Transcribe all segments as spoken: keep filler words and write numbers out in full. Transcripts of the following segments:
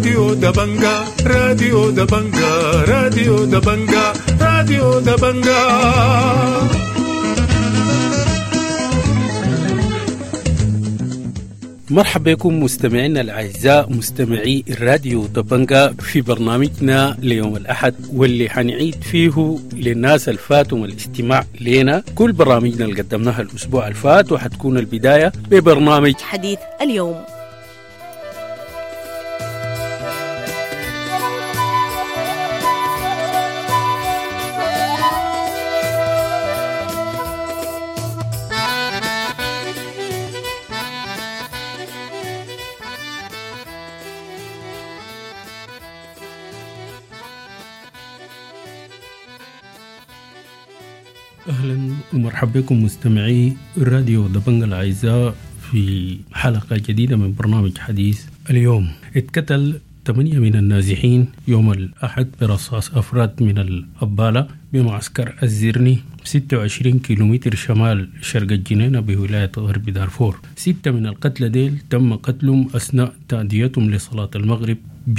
راديو دبنجا راديو دبنجا راديو دبنجا راديو دبنجا. مرحبا بكم مستمعينا الأعزاء مستمعي الراديو دبنجا في برنامجنا ليوم الأحد، واللي حنعيد فيه للناس الفاتهم الاستماع لنا كل برامجنا اللي قدمناها الأسبوع الفات، وحتكون البداية ببرنامج حديث اليوم. أهلا ومرحبا بكم مستمعي الراديو دبنجا الأعزاء في حلقة جديدة من برنامج حديث اليوم. اتقتل ثمانية من النازحين يوم الأحد برصاص أفراد من الأبالة بمعسكر الزرني ستة وعشرين كيلومتر شمال شرق الجنينة بولاية غرب دارفور. ستة من القتلى ديل تم قتلهم أثناء تأديتهم لصلاة المغرب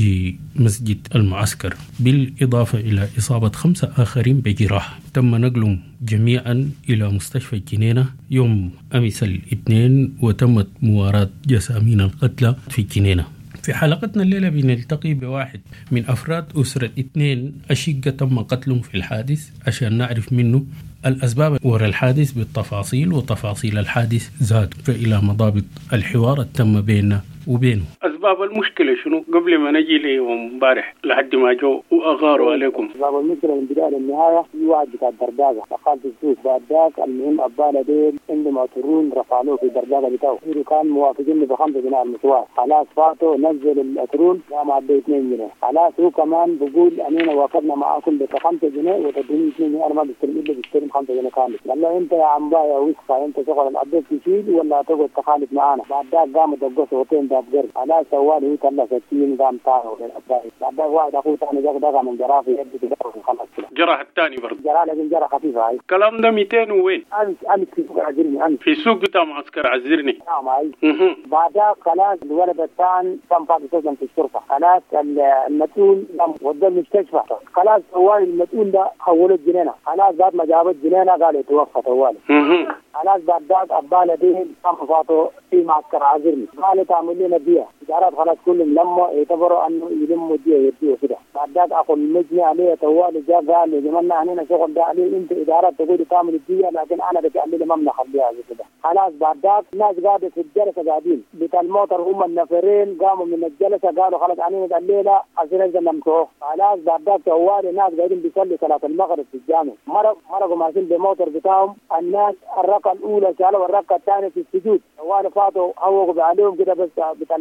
بمسجد المعسكر، بالإضافة إلى إصابة خمسة آخرين بجراح. تم نقلهم جميعا إلى مستشفى الجنينة يوم أمس الاثنين، وتمت مواراة جثامين القتلى في الجنينة. في حلقتنا الليلة بنلتقي بواحد من أفراد أسرة اثنين أشقة تم قتلهم في الحادث عشان نعرف منه الأسباب وراء الحادث بالتفاصيل وتفاصيل الحادث ذات إلى مضابط الحوار التم بيننا وبينه. أسباب المشكلة شنو قبل ما نجي ليوم امبارح لحد ما جو وأغاروا عليكم؟ أسباب المشكلة من بداية للنهاية في واحد بتاع الدرداقة دخل في السوق. بعد ذاك المهم أبالة ديل عندما ترون رفعوه في الدرداقة بتاعه، كان موافقين بخمسة جنيه المشوار. خلاص فاتوا نزل الأترون قام عدى اثنين جنيه. خلاص هو كمان بقول أننا وافقنا معاكم بخمسة جنيه وتدوني اثنين جنيه، أنا ما بستلم إلا بستلم خمسة جنيه كامل. قال له أنت يا عمبا يا وسخة، أنت شغل الأبدال تشيل ولا تقعد تخالف معانا؟ بعد ذاك قاموا دقوا صوتين داب قرب. على سوالي هو كلا ستين قام طاهو للأبدال. بعد ذاك واحد أخوه ثاني جاك دقا من جراه في يده كده وخلص كده. جرح الثاني برضه؟ جرح لكن جرح خفيفة. هاي كلام ده مئتين وين؟ أمس أمس في سوق عزرني. أمس في السوق بتاع معسكر عزرني. نعم. هاي بعد ذاك خلاص الولد الثاني تم فاضي سجن في الشرطة. خلاص المسؤول قام ودى المستشفى. خلاص سوالي المسؤول ده حوله الجنينة. خلاص بعد ما جابت جنينة قال يتوفى سوالي. خلاص بعد ذاك أبالة دين قام فاتوا في معسكر عزرني. قال تعمل لنا بيها إدارات. خلاص كلهم لما يعتبروا أنه يلموا ديه يديه كده. بعد ذاك أخو المجني عليه توالي جاء قال يا جماعة هنا شغل ده عليه، أنت إدارات تقول تعمل الديه لكن أنا بتعمل لي ما بنخليها كده. خلاص بعد ذاك الناس قاعدة في الجلسة قاعدين بتاع الموتر هم النفرين قاموا من الجلسة قالوا خلاص عنينا الليلة عشان نمسوه. خلاص بعد ذاك توالي الناس قاعدين بيصلي صلاة المغرب في الجامع. مرق مرقوا ماشيين بموتر بتاعهم. الناس الركعة الأولى شالوا الركعة الثانية في السجود. توالي فاتوا هوقوا عليهم كده بس بتاع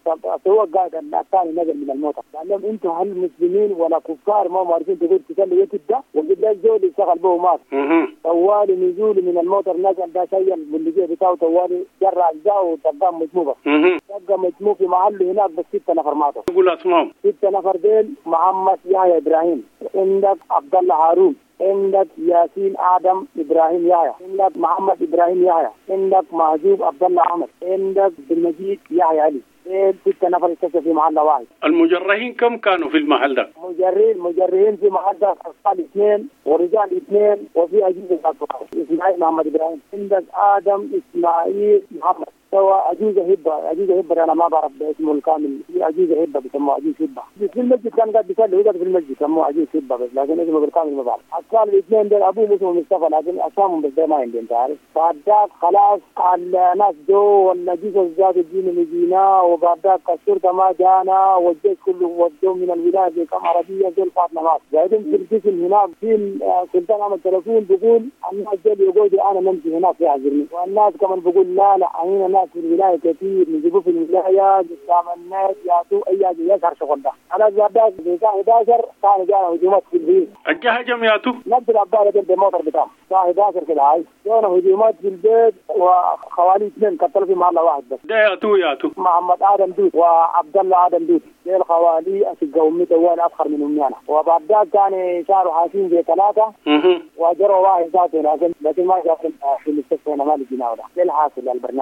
هو قاعد الثاني نزل من الموتر قال لهم انتم هل مسلمين ولا كفار ما عارفين تقول تصلي يتد ده وقدام زول يشتغل به مات. طوالي نزول من الموتر نزل ده شيء باللي بتاعه طوالي جرى اجزاء وتبقى مجموعه تبقى مجموع في محله هناك بس ستة نفر ماتوا. يقول اسمائهم ستة نفر ديل محمد يحيى ابراهيم، عندك عبد الله هارون، عندك ياسين آدم إبراهيم يحيى، عندك محمد إبراهيم يحيى، عندك محجوب عبد الله عمر، عندك بالمجيد يحيى علي. ستة نفر اكتشفوا في محل واحد. المجرحين كم كانوا في المحل ده؟ مجرحين مجرحين في محل ده أطفال اثنين ورجال اثنين وفي أجهزة إسماعيل محمد إبراهيم. عندك آدم إسماعيل محمد سوى أجهزة هبة. أجهزة هبة أنا ما بعرف اسمه الكامل، في أجهزة هبة بيسموها أجهزة هبة. في المسجد كان قاعد بيصلي هو في المسجد سموه أجهزة هبة بس، لكن اسمه بالكامل ما بعرف. أطفال الاثنين دول أبوه اسمه مصطفى لكن أسامهم بس ما عندي أنت عارف. بعد ذاك خلاص الناس جو والجيش زاد الدين اللي جينا، وبعد ذاك الشرطة ما جانا والجيش كله ودوه من الولاية زي كم عربية زي الفاطمة مات. قاعدين في القسم هناك في سلطان عمل تلفون بيقول الناس جاي يقولوا أنا نمشي هناك في عزرني، والناس كمان بيقول لا لا هنا ناس في الولاية كثير نجيبوا في الولاية قدام الناس يعطوا أي حاجة يظهر شغل ده. أنا بعد ذاك في الساعة إحدى عشر كان جانا هجومات في البيت. الجهة جميعته نفس الأبالة دي بالموتر بتاعهم الساعة إحدى عشر كده هاي جانا هجومات في البيت وخوالي اثنين قتلوا في محل واحد بس. ده يعطوا يعطوا محمد آدم دود وعبد الله آدم دود دي الخوالي أشقوا أمي طوال أفخر من أميانا. وبعد ذاك كان شاروا حاسين زي ثلاثة وجروا واحد ذاته لكن لكن ما جاء في المستشفى هنا ما لقيناه ده. ده الحاصل البرنامج. الناس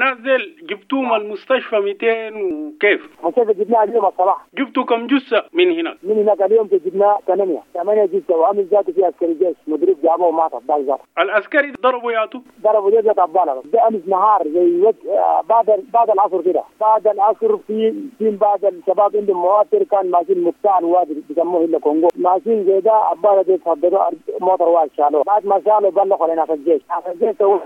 الناس ديل جبتوهم المستشفى مئتين وكيف؟ مستشفى جبناها اليوم الصباح. جبتوا كم جثة من هناك؟ من هناك اليوم جبنا ثمانية ثمانية جثة وعامل ذاته في عسكري جيش مدرب جابوه مات الضال ذاته. العسكري ضربوا ياتو؟ ضربوا زي ذات الضالة. ده أمس نهار زي وقت بعد بعد العصر كده. بعد العصر في في بعد الشباب عندهم مواتر كان ماشيين مقطع وادي بيسموه إلا كونغو. ماشيين زي ده الضالة دي تفضلوا موتر واحد شالوه. بعد ما شالوا بلغوا لنا في الجيش. في الجيش تو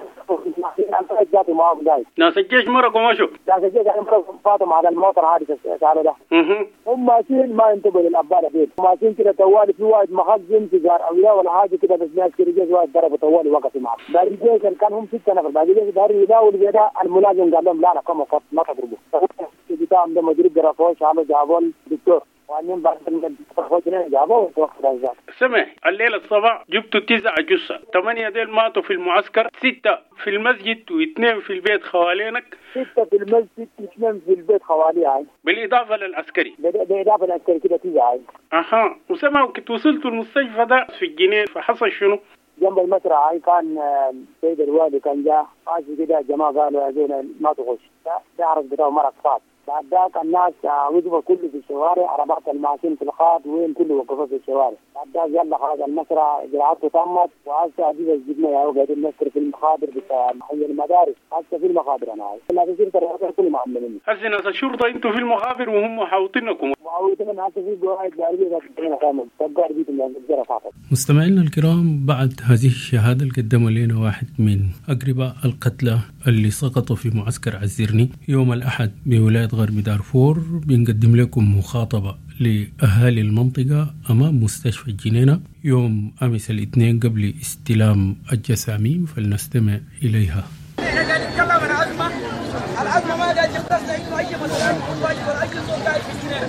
ذاته معهم جاي. ناس الجيش مرقوا مشوا. ناس الجيش يعني مرقوا فاتوا على الموتر هذا شالوه ده. هم ماشيين ما ينتبهوا للأبالة دي. ماشيين كده توالي في واحد مخزن سيجار أو ولا حاجة كده بس ناس كده جيش واحد ضربوا طوالي وقفوا معه. باقي الجيش كان هم ستة نفر باقي الجيش داري يداول بيدا الملازم قال لهم لا لا كم وقت ما تضربوا. بتاعهم ده مدير جرافوش عمل جابون دكتور وعنين بعد الجرافوش هنا جابوه وتوقف الأنزال. سمع الليلة الصباح جبتوا تسعة جثة، ثمانية ديل ماتوا في المعسكر، ستة في المسجد واثنين في البيت خوالينك. ستة في المسجد واثنين في البيت خوالي بالإضافة للعسكري. بالإضافة للعسكري كده تسعة. أها وسمعوا كنت وصلتوا المستشفى ده في الجنين فحصل شنو؟ جنب المسرح كان سيد الوالي كان جاء قاسي كده جماعة قالوا هذول ما تخش تعرف بتاعه مرق فات. بعد ذاك الناس وقفوا كله في الشوارع عربات الماشين في الخاط وين كله وقفوا في الشوارع. بعد ذاك يلا خلاص المسرح إجراءاته تمت وهسه هذه الجبنة يا وقاعدين نسكر في المخابر بتاع حي المدارس هسه في المخابر أنا هاي. لا تصير ترى كل معلمين. هسه ناس الشرطة أنتوا في المخابر وهم محاوطينكم. محاوطين هسه في قواعد جارية بتاعنا كامل تقدر بيت من الجرا فقط. مستمعينا الكرام بعد هذه الشهادة اللي قدموا لنا واحد من أقرباء القتلى اللي سقطوا في معسكر عزيرني يوم الأحد بولاية غرب دارفور بنقدم لكم مخاطبة لأهالي المنطقة أمام مستشفى الجنينة يوم أمس الاثنين قبل استلام الجسامين فلنستمع إليها. احنا قاعدين نتكلم عن أزمة، الأزمة ما قاعد يختصنا إنه أي مسؤول واجب ولا أي صوت قاعد في الجنينة.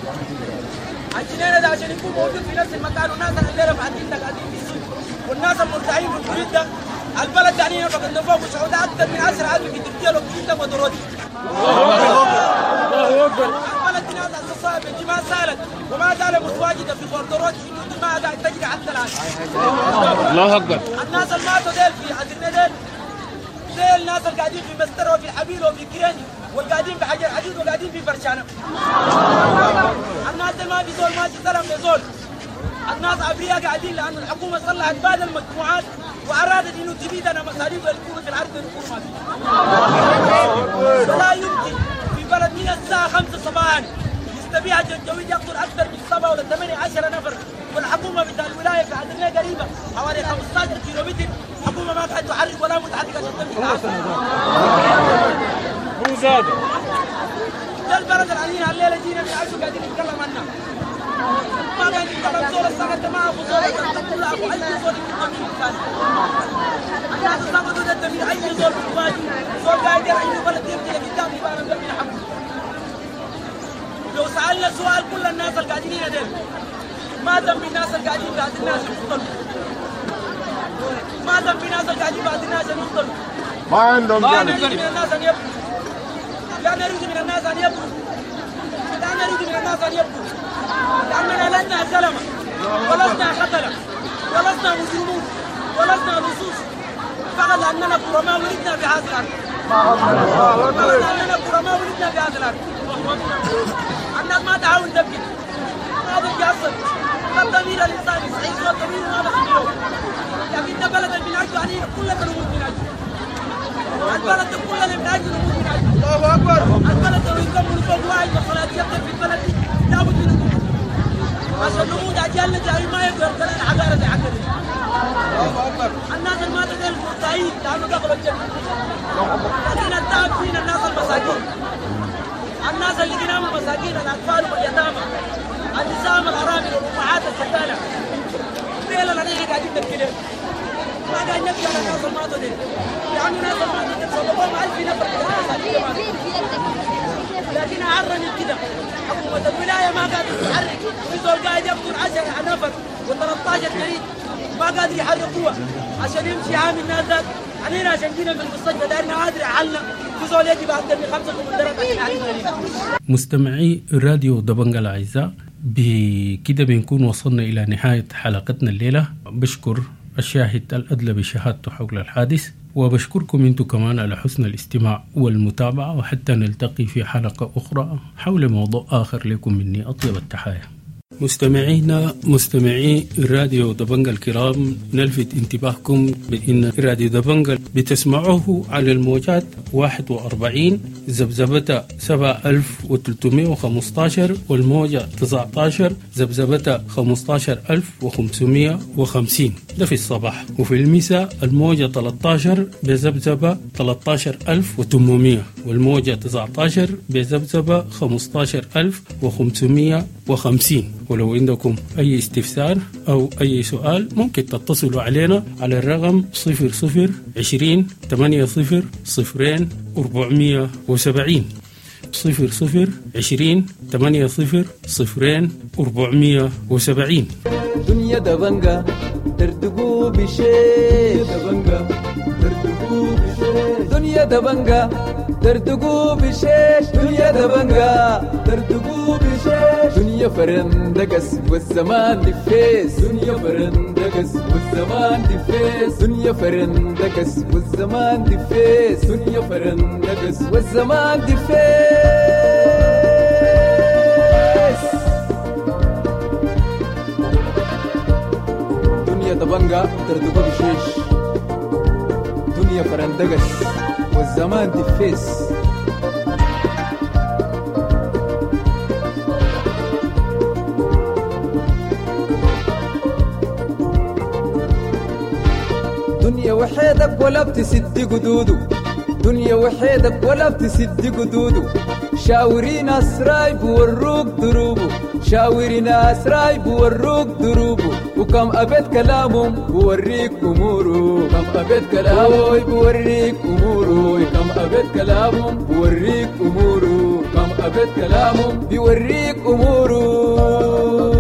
الجنينة ده عشان يكون موجود في نفس المكان والناس اللي بعدين ده قاعدين في السجن والناس المرتاحين في البريد ده البلد يعني ينفق النفاق وسعودة أكثر من عشرة ألف في تركيا لو البريد ده مدروتي. الله أكبر. البلد دي ناس أساسها بالجماع سالت وما زال متواجدة في بوردروتي إنه الدماء قاعد تجري حتى الآن. الله أكبر. الناس اللي ماتوا ديل في عزيرنا ديل زي الناس اللي قاعدين في مستر وفي الحبيل وفي كريني والقاعدين في حجر حديد وقاعدين في برشانة. الناس اللي ما في زول ماشي سلام لزول. الناس أبرياء قاعدين لأن الحكومة صلحت بعض المجموعات وأرادت إنه تبيد أنا مصاريف الكورة في العرض الكورة فلا يمكن في بلد من الساعة خمسة صباحا يستبيع الجوي يقتل أكثر من سبعة ولا ثمانية عشر نفر والحكومة بتاع الولاية في عدنية قريبة حوالي خمسة عشر كيلومتر الحكومة ما قاعد تحرك ولا متحركة عشان تمشي العاصمة. هو زاد. ده البلد العلينا الليلة جينا بيعرفوا قاعدين نتكلم عنها. ما قاعد يتكلم زول السنة تمام وزول السنة كلها وأي زول يكون في المكان. الناس سقطوا ضد من أي زول في الواجب زول قاعد يرى إنه بلد يمشي لقدام يبقى أنا من حقه. لو سألنا سؤال كل الناس القاعدين هنا ديل ما ذنب الناس القاعدين بعد الناس يقتلوا؟ ما ذنب الناس القاعدين بعد الناس يقتلوا؟ ما عندهم لا نريد من الناس أن يبكوا. لا نريد من الناس أن يبكوا. لا نريد من الناس أن يبكوا. لأننا لسنا سلمة ولسنا قتلة ولسنا مسلمون ولسنا لصوص فقط لأننا كرماء ولدنا بهذا الأرض. فقط لأننا كرماء ولدنا بهذا الأرض. الناس ما تعاون تبكي ما بدي أصل الضمير الإنساني صحيح والضمير ما بخبره لكن ده بلد من أجل يعني كلنا نموت من أجل البلد كلنا من أجل نموت من أجل الله أكبر البلد لو يكمل فوق واحد وصلات يبقى في البلد دي لابد من نموت عشان نموت أجيالنا جاي ما يقدر كلنا عقارة زي عقارة الله أكبر الناس اللي ما تقل مرتاحين لأنه دخلوا الجنة لكن التعب فينا الناس المساكين الناس اللي قدام المساكين الأطفال واليتامى النساء الأرامل والأمهات الكفالة ليلة لدينا قاعدين نبكي ليه ما قاعد نبكي على الناس الماتوا دي لأنه الناس الماتوا دي صدقهم ألف نفر لكن أعرني كده حكومة الولاية ما قاعد تتحرك في زول قاعد يقتل عشرة نفر وثلاثة عشر جريد ما قادر يحركوها عشان يمشي عامل الناس ذات علينا عشان جينا في المستشفى دارنا قادر يحلنا في زول يجب أكثر من خمسة كومندرات عشان يحركنا. مستمعي راديو دبنجة الأعزاء بكده بنكون وصلنا إلى نهاية حلقتنا الليلة. بشكر الشاهد الأدلى بشهادته حول الحادث وبشكركم انتم كمان على حسن الاستماع والمتابعة، وحتى نلتقي في حلقة أخرى حول موضوع آخر. لكم مني أطيب التحايا. مستمعينا مستمعي راديو دبنجة الكرام، نلفت انتباهكم بأن راديو دبنجة بتسمعوه على الموجات واحد وأربعين زبزبة سبعة ألف وثلاثمائة وخمسة عشر والموجة تسعة عشر زبزبة خمسة عشر ألف وخمسمائة وخمسين، ده في الصباح. وفي المساء الموجة ثلاثة عشر بزبزبة ثلاثة عشر ألف وثمانمائة والموجة تسعة عشر بزبزبة خمسة عشر ألف وخمسمائة وخمسين. ولو عندكم أي استفسار أو أي سؤال ممكن تتصلوا علينا على الرقم صفر صفر عشرين ثمانية صفر صفرين أربعمائة وسبعين صفر صفر عشرين ثمانية صفر صفرين أربعمائة وسبعين. دنيا دبنجة ترتقو بشيء دبنجة ترتقو بشيء دنيا دبنجة ترتقو بشيش دنيا دبنجة ترتقو بشيش دنيا فرندقس والزمان دفيس دنيا فرندقس والزمان دفيس دنيا فرندقس والزمان دفيس دنيا فرندقس والزمان دفيس. دنيا دبنجة ترتقو بشيش دنيا فرندقس والزمان دفيس. دنيا وحيدك ولا بتسد قدودو دنيا وحيدك ولا بتسد قدودو شاورين أسراي بوروك دروبو شاورين أسراي بوروك دروبو وكم أبد كلامهم بوريك أمورو كم أبد كلامهم بوريك أمورو كم أبد كلامهم بوريك أمورو كم أبد كلامهم بوريك أمورو.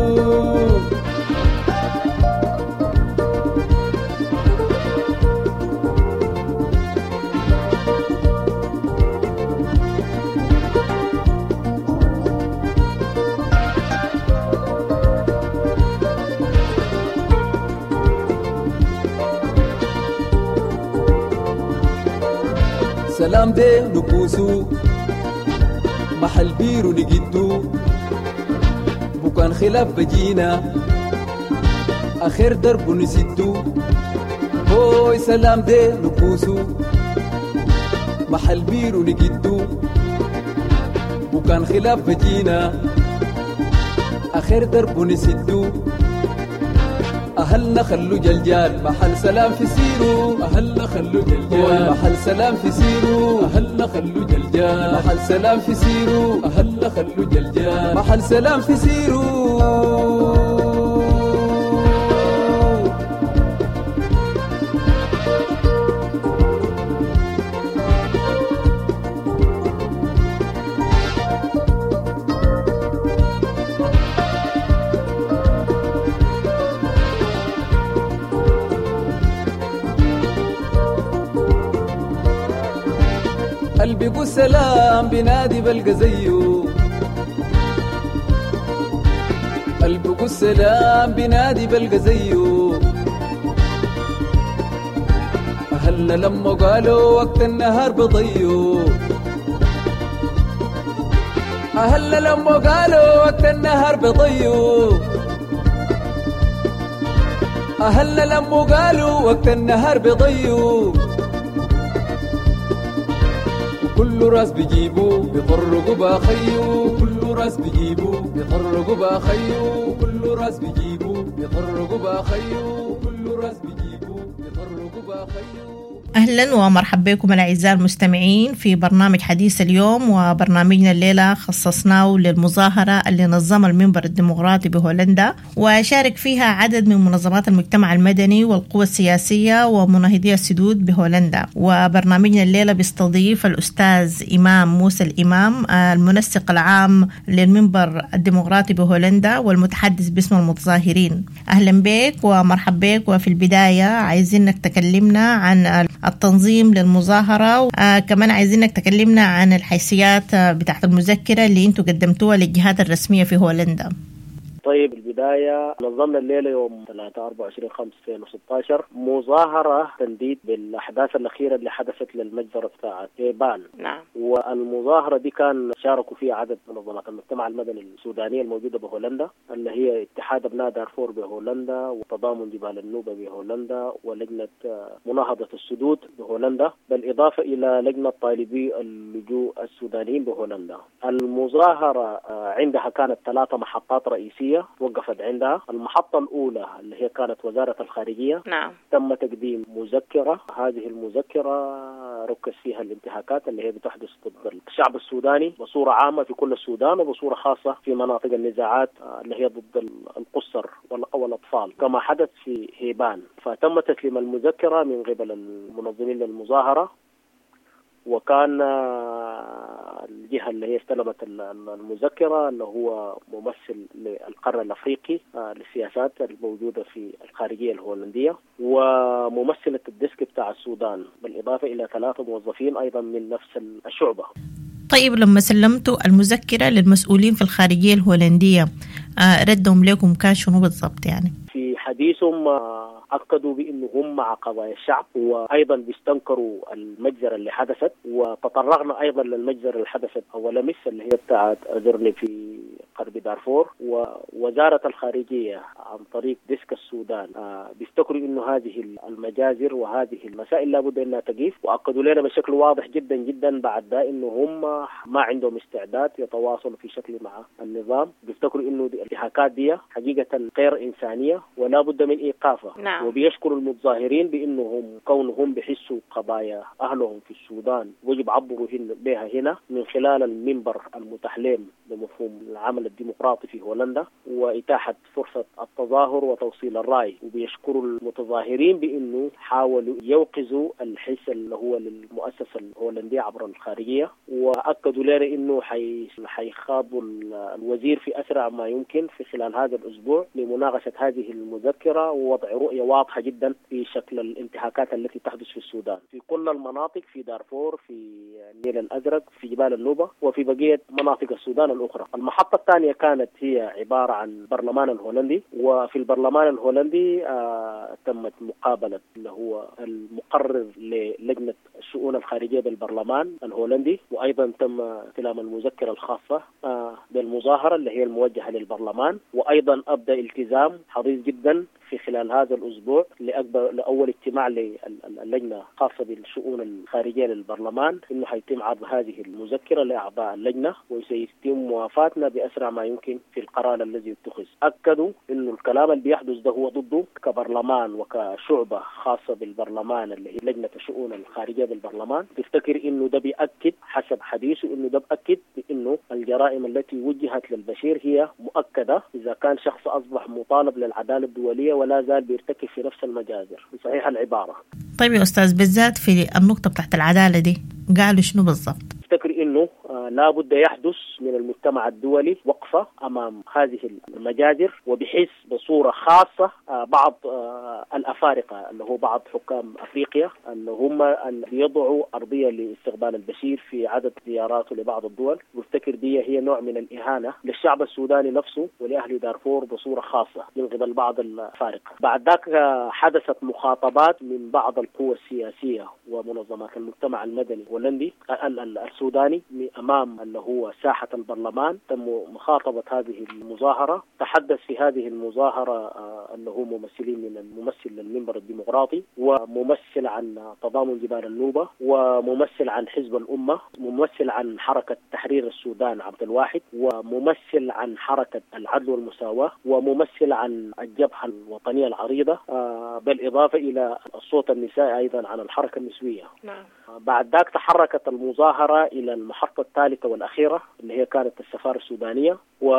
سلام دي نكوسو محل بيرو نجدو بكان خلاف بجينا آخر درب نسدو هوي سلام دي نكوسو محل بيرو نجدو بكان خلاف بجينا آخر درب نسدو أهلنا خلو جلجال محل سلام في سيرو أهلنا خلو جلجال محل سلام في سيرو أهلنا خلو جلجال محل سلام في سيرو أهلنا خلو جلجال محل سلام في سيرو. قلبي قو سلام بنادي بلقى زيو قلبي قو سلام بنادي بلقى زيو أهلنا لما قالوا وقت النهار بضيو أهلنا لما قالوا وقت النهار بضيو أهلنا لما قالوا وقت النهار بضيو كل راس بيجيبوا بيطرقوا باخيو كل راس بيجيبوا بيطرقوا باخيو كل راس بيجيبوا بيطرقوا باخيو كل راس بيجيبوا بيطرقوا باخيو. أهلا ومرحبا بكم الأعزاء المستمعين في برنامج حديث اليوم. وبرنامجنا الليلة خصصناه للمظاهرة اللي نظمها المنبر الديمقراطي بهولندا وشارك فيها عدد من منظمات المجتمع المدني والقوى السياسية ومناهضي السدود بهولندا. وبرنامجنا الليلة بيستضيف الأستاذ إمام موسى الإمام المنسق العام للمنبر الديمقراطي بهولندا والمتحدث باسم المتظاهرين. أهلا بك ومرحبا بك. وفي البداية عايزينك تكلمنا عن التنظيم للمظاهرة، آه كمان عايزينك تكلمنا عن الحيثيات بتاعت المذكرة اللي انتوا قدمتوها للجهات الرسمية في هولندا. طيب البداية نظمنا الليلة يوم ثلاثة أربعة وعشرين خمسة ألفين وستة عشر مظاهرة تنديد بالأحداث الأخيرة اللي حدثت للمجزرة بتاعت هيبان. نعم. والمظاهرة دي كان شاركوا فيها عدد من منظمات المجتمع المدني السودانية الموجودة بهولندا، اللي هي اتحاد أبناء دارفور بهولندا، وتضامن جبال النوبة بهولندا، ولجنة مناهضة السدود بهولندا، بالإضافة إلى لجنة طالبي اللجوء السودانيين بهولندا. المظاهرة عندها كانت ثلاثة محطات رئيسية وقفت عندها. المحطة الأولى اللي هي كانت وزارة الخارجية. نعم. تم تقديم مذكرة، هذه المذكرة ركز فيها الانتهاكات اللي هي بتحدث ضد الشعب السوداني بصورة عامة في كل السودان، وبصورة خاصة في مناطق النزاعات اللي هي ضد القُصّر والأطفال كما حدث في هيبان. فتم تسليم المذكرة من قبل المنظمين للمظاهرة، وكان الجهة اللي هي استلمت المذكرة اللي هو ممثل للقرن الأفريقي للسياسات الموجودة في الخارجية الهولندية، وممثلة الديسك بتاع السودان، بالإضافة إلى ثلاثة موظفين أيضا من نفس الشعبة. طيب لما سلمتوا المذكرة للمسؤولين في الخارجية الهولندية ردهم لكم كان شنو بالضبط يعني؟ في حديثهم أكدوا بأنهم مع قضايا الشعب، وأيضا بيستنكروا المجزرة اللي حدثت، وتطرقنا أيضا للمجزرة اللي حدثت أول مس اللي هي بتاعت أزرني في غرب دارفور. ووزارة الخارجية عن طريق ديسك السودان بيفتكروا أنه هذه المجازر وهذه المسائل لابد أنها تقيف، وأكدوا لنا بشكل واضح جدا جدا بعد ده أنه هم ما عندهم استعداد يتواصلوا في شكل مع النظام. بيفتكروا أنه الانتهاكات دي حقيقة غير إنسانية ولا بد من إيقافها. نعم. وبيشكروا المتظاهرين بأنهم كونهم بيحسوا قضايا أهلهم في السودان ويجب عبروا بها هنا من خلال المنبر المتاح لهم بمفهوم العمل الديمقراطي في هولندا وإتاحة فرصة التظاهر وتوصيل الرأي. وبيشكروا المتظاهرين بأنه حاولوا يوقظوا الحس اللي هو للمؤسسة الهولندية عبر الخارجية، وأكدوا لنا أنه حيخاضوا الوزير في أسرع ما يمكن في خلال هذا الأسبوع لمناقشة هذه المذكرة ووضع رؤية واضحة جدا في شكل الانتهاكات التي تحدث في السودان في كل المناطق، في دارفور، في النيل الأزرق، في جبال النوبة، وفي بقية مناطق السودان الأخرى. المحطة الثانية كانت هي عبارة عن البرلمان الهولندي، وفي البرلمان الهولندي آه تمت مقابلة اللي هو المقرر للجنة الشؤون الخارجية بالبرلمان الهولندي، وأيضا تم استلام المذكرة الخاصة آه بالمظاهرة اللي هي الموجهة للبرلمان. وأيضا أبدأ التزام حريص جدا في خلال هذا الأسبوع لأكبر لأول اجتماع للجنة خاصة بالشؤون الخارجية للبرلمان إنه حيتم عرض هذه المذكرة لأعضاء اللجنة، وسيتم موافاتنا بأسرع ما يمكن في القرار الذي يتخذ. أكدوا إنه الكلام اللي بيحدث ده هو ضده كبرلمان وكشعبة خاصة بالبرلمان اللي هي لجنة الشؤون الخارجية بالبرلمان. تفتكر إنه ده بيأكد حسب حديثه إنه ده بأكد بإنه الجرائم التي وجهت للبشير هي مؤكدة إذا كان شخص أصبح مطالب للعدالة الدولية ولا زال بيرتكب في نفس المجازر بصحيح العبارة. طيب يا أستاذ، بالذات في النقطة بتاعت العدالة دي قالوا شنو بالضبط؟ افتكر انه آه لا بد يحدث من المجتمع الدولي وقفة امام هذه المجازر، وبحيث بصورة خاصة آه بعض آه الافارقة اللي هو بعض حكام افريقيا اللي هم ان يضعوا ارضية لاستقبال البشير في عدد زياراته لبعض الدول. وافتكر دي هي نوع من الاهانة للشعب السوداني نفسه ولاهل دارفور بصورة خاصة من قبل بعض الافارقة. بعد ذاك آه حدثت مخاطبات من بعض القوى السياسية ومنظمات المجتمع المدني الهولندي السوداني امام اللي هو ساحة البرلمان. تم مخاطبة هذه المظاهرة. تحدث في هذه المظاهرة اللي هو ممثلين من الممثل للمنبر الديمقراطي، وممثل عن تضامن جبال النوبة، وممثل عن حزب الأمة، ممثل عن حركة تحرير السودان عبد الواحد، وممثل عن حركة العدل والمساواة، وممثل عن الجبهة الوطنية العريضة، بالإضافة إلى الصوت النسائي أيضا عن الحركة النسوية. نعم. بعد ذاك تحركت المظاهرة إلى المحطة الثالثة والأخيرة اللي هي كانت السفارة السودانية،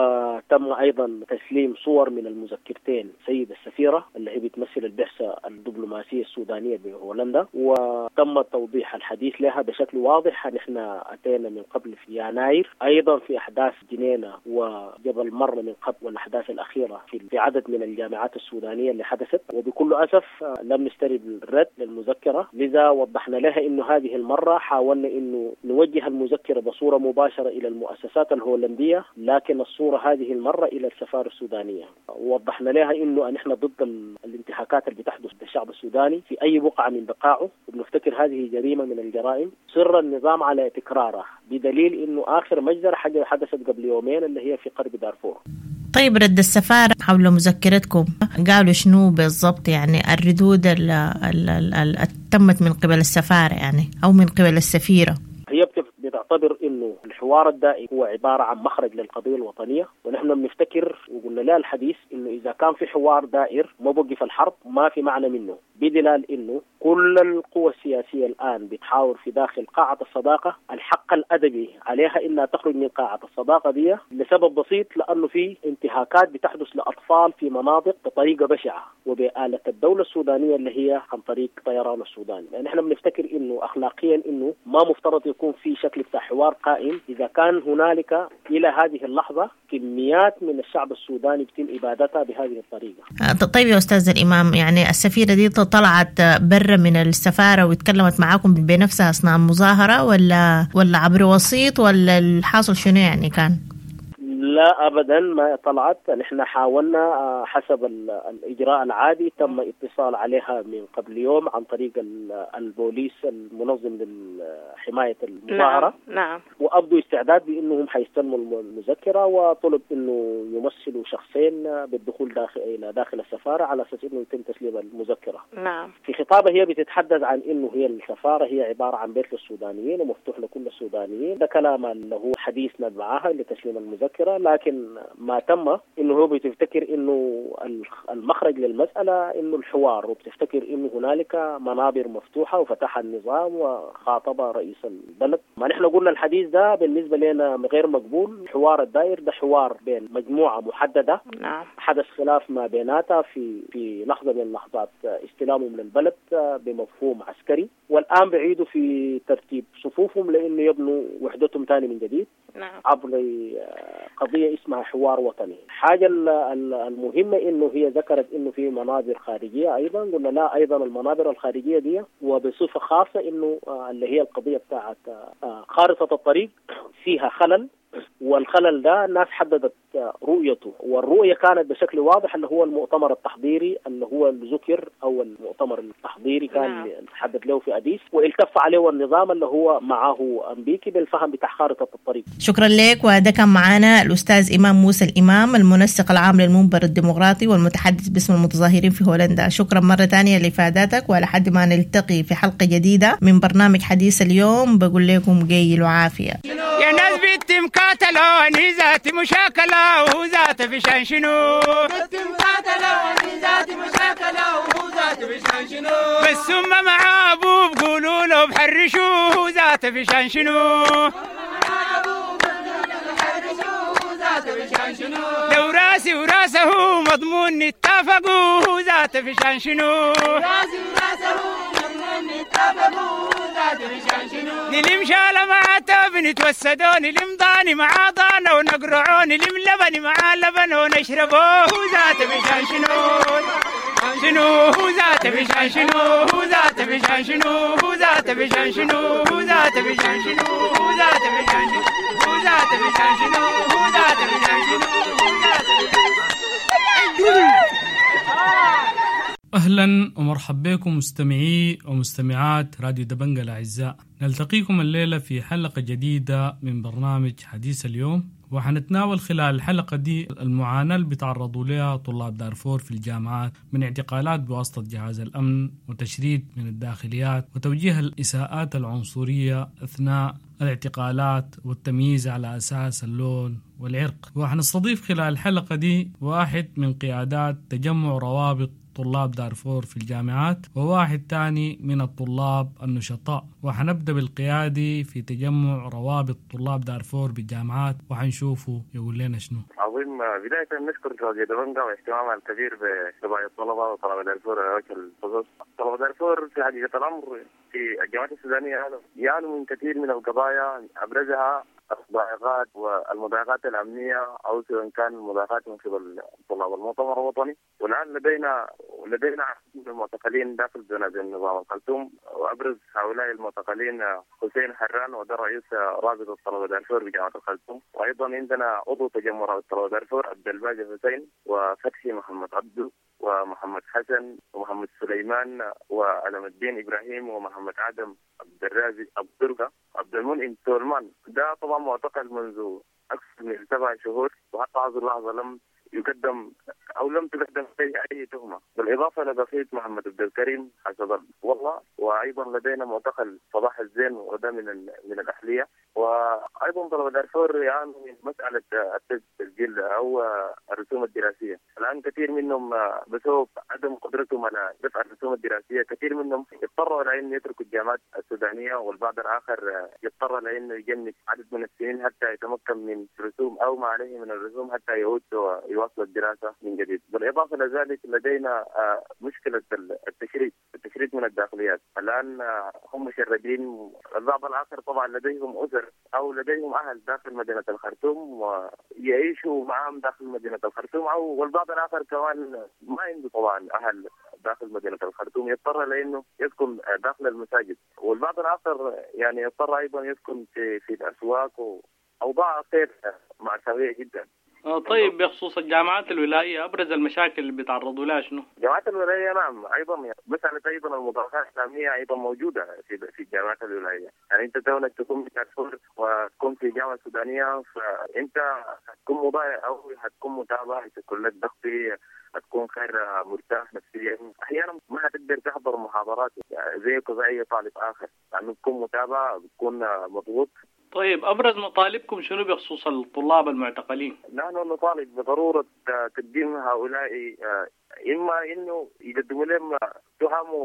وتم أيضا تسليم صور من المذكرتين سيد السفيرة اللي هي بتمثل البعثة الدبلوماسية السودانية بهولندا، وتم توضيح الحديث لها بشكل واضح. نحن أتينا من قبل في يناير أيضا في أحداث جنينة وجبل مرة من قبل، والأحداث الأخيرة في عدد من الجامعات السودانية اللي حدثت، وبكل أسف لم نسترد الرد للمذكرة. لذا وضحنا لها إنه هذه المرة حاولنا إنه نوجه المذكرة بصورة صورة مباشرة إلى المؤسسات الهولندية، لكن الصورة هذه المرة إلى السفارة السودانية. ووضحنا لها إنه نحن ضد الانتهاكات اللي بتحدث بالشعب السوداني في أي بقعة من بقاعه، وبنفتكر هذه جريمة من الجرائم صر النظام على تكرارها، بدليل إنه آخر مجزرة حاجة حدثت قبل يومين اللي هي في قرب دارفور. طيب رد السفارة حول مذكرتكم قالوا شنو بالضبط؟ يعني الردود اللي تمت من قبل السفارة يعني أو من قبل السفيرة. هي بتعتبر إنه الحوار الدائم هو عبارة عن مخرج للقضية الوطنية، ونحن بنفتكر وقلنا لا الحديث إنه إذا كان في حوار دائر ما بوقف الحرب ما في معنى منه، بدلال إنه كل القوى السياسية الآن بتحاور في داخل قاعة الصداقة. الحق الأدبي عليها إنها تخرج من قاعة الصداقة دي لسبب بسيط، لأنه في انتهاكات بتحدث لأطفال في مناطق بطريقة بشعة وبآلة الدولة السودانية اللي هي عن طريق طيران السودان. يعني نحن بنفتكر إنه أخلاقيا إنه ما مفترض يكون في شكل بتاع حوار قائم إذا كان هنالك إلى هذه اللحظة كميات من الشعب السوداني بتم إبادتها بهذه الطريقة. طيب يا أستاذ الإمام، يعني السفيرة دي طلعت برا من السفارة واتكلمت معاكم بنفسها أثناء المظاهرة ولا ولا عبر وسيط ولا الحاصل شنو يعني كان؟ لا أبدا ما طلعت. نحن حاولنا حسب الإجراء العادي، تم اتصال عليها من قبل يوم عن طريق البوليس المنظم لحماية المظاهرة. نعم. نعم. وأبدوا استعداد بأنهم حيستلموا المذكرة، وطلب أنه يمثلوا شخصين بالدخول داخل إلى داخل السفارة على أساس أنه يتم تسليم المذكرة. نعم. في خطابها هي بتتحدث عن أنه هي السفارة هي عبارة عن بيت للسودانيين ومفتوح لكل السودانيين. ده كلام اللي هو حديثنا معها لتسليم المذكرة، لكن ما تم انه هو بتفتكر انه المخرج للمسألة انه الحوار، وبتفتكر انه هنالك منابر مفتوحة وفتح النظام وخاطب رئيس البلد. ما نحن قلنا الحديث ده بالنسبة لنا غير مقبول. الحوار الدائر ده حوار بين مجموعة محددة. نعم. حدث خلاف ما بيناتها في في لحظة من لحظات استلامهم للبلد بمفهوم عسكري، والآن بعيدوا في ترتيب صفوفهم لانه يبنوا وحدتهم تاني من جديد. نعم. عبر قضية اسمها حوار وطني. حاجة المهمة إنه هي ذكرت إنه في منابر خارجية أيضا. قلنا لا، أيضا المنابر الخارجية دي وبصفة خاصة إنه اللي هي القضية بتاعت خارطة الطريق فيها خلل، والخلل ده الناس حددت رؤيته، والرؤية كانت بشكل واضح اللي هو المؤتمر التحضيري اللي هو الذكر أو المؤتمر التحضيري كان نعم. تحدد له في أديس، والتف عليه النظام اللي هو معه أمبيكي بالفهم بتاع خارطة الطريق. شكرا لك. وده كان معنا الأستاذ إمام موسى الإمام، المنسق العام للمنبر الديمقراطي والمتحدث باسم المتظاهرين في هولندا. شكرا مرة تانية لإفاداتك، ولحد ما نلتقي في حلقة جديدة من برنامج حديث اليوم بقول لكم جيل وعافية. يا ناس بيتم قاتلوني ذاتي مشاكلة وذات بشان شنو، بيتم قاتلوني ذاتي مشاكلة وذات بشان شنو، بس هم مع أبو بقولوا له بحرشوا ذات بشان شنو، لو راسي وراسه مضمون نتفقوا ذات بشان شنو، راسي وراسه مضمون نتفقوا ذات بشان شنو، نلم شالة مع تاب نتوسدوا، نلم ضاني مع ضانة ونقرعوا، نلم لبني مع لبن ونشربوه ذات بشان شنو شنو ذات بشان شنو ذات بشان شنو ذات بشان شنو ذات بشان شنو ذات بشان شنو ذات بشان شنو ذات بشان شنو. أهلا ومرحبا بكم مستمعي ومستمعات راديو دبنجة الأعزاء. نلتقيكم الليلة في حلقة جديدة من برنامج حديث اليوم، وحنتناول خلال الحلقة دي المعاناة اللي بيتعرضوا لها طلاب دارفور في الجامعات من اعتقالات بواسطة جهاز الأمن وتشريد من الداخليات وتوجيه الإساءات العنصرية أثناء الاعتقالات والتمييز على أساس اللون والعرق. وحنستضيف خلال الحلقة دي واحد من قيادات تجمع روابط طلاب دارفور في الجامعات وواحد تاني من الطلاب النشطاء، وحنبدأ بالقيادي في تجمع روابط طلاب دارفور بالجامعات وحنشوفه يقول لنا شنو. عظيم. بداية نشكر راديو دبنجة واهتمامها الكبير بقضايا الطلبة وطلبة دارفور على وجه الخصوص. طلبة دارفور في حقيقة الأمر في الجامعات السودانية يعانوا من كثير من القضايا، أبرزها الضائقات والمضايقات الأمنية أو سواء كان المضايقات من قبل طلاب المؤتمر الوطني. والآن لدينا لدينا عدد من المعتقلين داخل جنازة النظام الخرطوم، وأبرز هؤلاء المعتقلين حسين حران وده رئيس رابطة طلبة دارفور بجامعة الخرطوم، وأيضا عندنا عضو تجمع رابطة طلبة دارفور عبد الباقي حسين وفتحي محمد عبدو ومحمد حسن ومحمد سليمان وعلم الدين إبراهيم ومحمد آدم عبد الرازق عبد الدرقة عبد المنعم سولمان. ده طبعا معتقل منذ أكثر من سبع شهور، وحتى هذه اللحظة لم يقدم أو لم تقدم فيه أي تهمة، بالإضافة لبقية محمد عبد الكريم حسب والله. وأيضا لدينا معتقل صباح الزين وده من من الأهلية. وأيضا طلبة دارفور يعانوا من مسألة التسجيل أو الرسوم الدراسية. الآن كثير منهم بسبب عدم قدرتهم على دفع الرسوم الدراسية كثير منهم يضطروا إلى أن يتركوا الجامعات السودانية، والبعض الآخر يضطر إلى أنه يجنب عدد من السنين حتى يتمكن من رسوم أو ما عليه من الرسوم حتى يعود ويواصل الدراسة من جديد. بالإضافة لذلك لدينا مشكلة التشريد التشريد من الداخليات. الآن هم مشردين، البعض الآخر طبعا لديهم أسر أو لديهم أهل داخل مدينة الخرطوم ويعيشوا معهم داخل مدينة الخرطوم، أو والبعض الآخر كمان ما عنده طبعا أهل داخل مدينة الخرطوم، يضطر لأنه يسكن داخل المساجد. والبعض الآخر يعني يضطر أيضا يسكن في في الأسواق، وأوضاع غير مأساوية جدا. طيب بخصوص الجامعات الولائية أبرز المشاكل اللي بيتعرضوا لها شنو؟ الجامعات الولائية نعم أيضا مسألة أيضا المضايقات الأمنية أيضا موجودة في في الجامعات الولائية. يعني أنت كونك تكون في دارفور وتكون في جامعة سودانية فأنت هتكون مضايق أو هتكون متابع، هتكون لك ضغطي، هتكون خير مرتاح نفسيا. أحيانا ما هتقدر تحضر محاضرات زيك وزي أي طالب آخر لأنه يعني تكون متابع بتكون مضغوط. طيب أبرز مطالبكم شنو بخصوص الطلاب المعتقلين؟ نحن نطالب بضرورة تقديم هؤلاء إما إنه يقدموا لهم تهم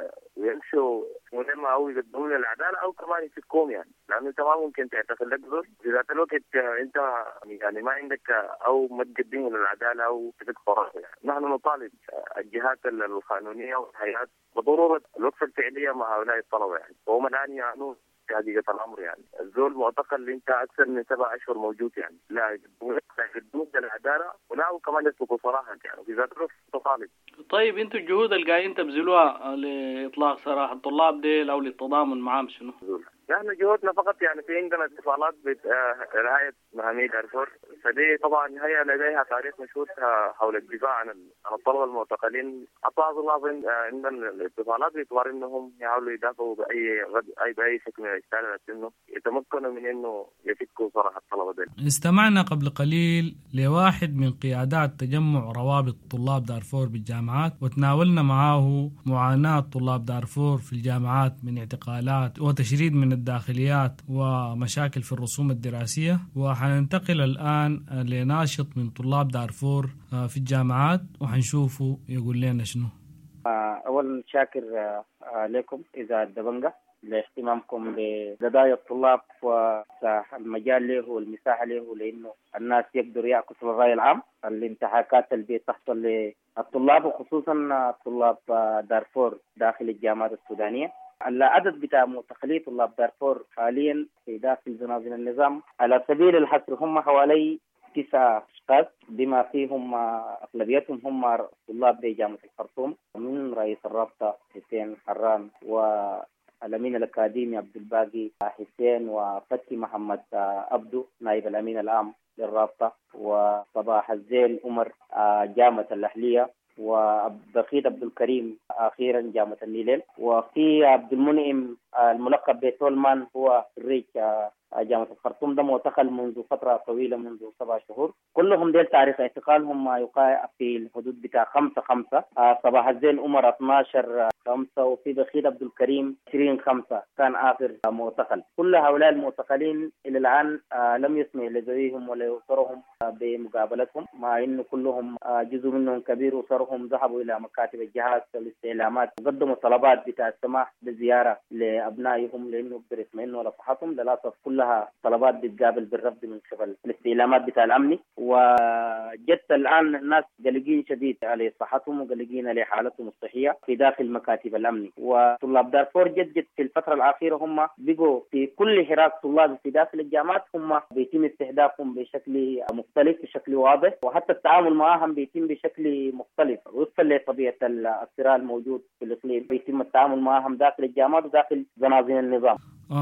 ويمشوا لهم أو يقدموا لهم العدالة أو كمان يفكهم، يعني لأنه أنت ما ممكن تعتقل لك ظلم في ذات الوقت أنت يعني ما عندك أو ما تقدموا للعدالة أو تفك قرار. يعني نحن نطالب الجهات القانونية والهيئات بضرورة الوقفة الفعلية مع هؤلاء الطلبة، يعني وهم الآن يعنون حقيقة الأمر. يعني الزول معتقل اللي أنت أكثر من سبع أشهر موجود، يعني لا يقدمون للعدالة ولا كمان يطلقوا صراحة، يعني في ذات الوقت تطالب. طيب أنتوا الجهود اللي قاعدين تبذلوها لإطلاق سراح الطلاب ديل أو للتضامن معهم شنو؟ نحن جهودنا فقط يعني في عندنا اتصالات برعاية مهامي دارفور، فدي طبعا هي لديها تاريخ مشهور حول الدفاع عن الطلبة المعتقلين. حتى الله عندنا الاتصالات باعتبار انهم يحاولوا يدافعوا باي اي باي شكل من الاشكال انه يتمكنوا من انه يفكوا صراحة الطلبة دي. استمعنا قبل قليل لواحد من قيادات تجمع روابط طلاب دارفور بالجامعات، وتناولنا معه معاناة طلاب دارفور في الجامعات من اعتقالات وتشريد من الداخليات ومشاكل في الرسوم الدراسية. وحننتقل الآن لناشط من طلاب دارفور في الجامعات وحنشوفه يقول لنا شنو. أول شاكر لكم إذا الدبنجة لاهتمامكم بقضايا الطلاب والمجال له والمساحة له، لأنه الناس يقدروا يعكسوا الرأي العام. الانتهاكات اللي بتحصل للطلاب وخصوصا طلاب دارفور داخل الجامعات السودانية، العدد بتاع معتقلي طلاب دارفور حاليا في داخل زنازين النظام على سبيل الحصر هم حوالي تسعة أشخاص، بما فيهم أغلبيتهم هم طلاب بجامعة الخرطوم، من رئيس الرابطة حسين حران والأمين الأكاديمي عبد الباقي حسين وفتحي محمد عبدو نائب الأمين العام للرابطة، وصباح الزين عمر جامعة الأهلية، وبخيت عبد الكريم أخيرا جامعة النيلين، وفي عبد المنعم الملقب بسولمان هو خريج جامعة الخرطوم، ده معتقل منذ فترة طويلة منذ سبع شهور. كلهم ديل تاريخ اعتقالهم ما يقع في الحدود بتاع خمسة خمسة. صباح الزين عمر اثناشر خمسة، وفي بخيت عبد الكريم عشرين خمسة كان آخر معتقل. كل هؤلاء المعتقلين إلى الآن لم يسمع لذويهم ولا أسرهم بمقابلتهم، مع إنه كلهم جزء منهم كبير أسرهم ذهبوا إلى مكاتب الجهاز والاستعلامات وقدموا طلبات بتاع السماح بالزيارة لأبنائهم لأنه يقدر يطمئنوا على صحتهم. للأسف كل كلها طلبات بتقابل بالرفض من قبل الاستعلامات بتاع الأمن. وجدت الآن الناس قلقين شديد على صحتهم وقلقين على حالتهم الصحية في داخل مكاتب الأمن. وطلاب دارفور جد جد في الفترة الأخيرة هم بقوا في كل حراك طلاب في داخل الجامعات هم بيتم استهدافهم بشكل مختلف بشكل واضح، وحتى التعامل معهم بيتم بشكل مختلف وفقا لطبيعة الصراع الموجود في الإقليم. بيتم التعامل معهم داخل الجامعات وداخل زنازين النظام.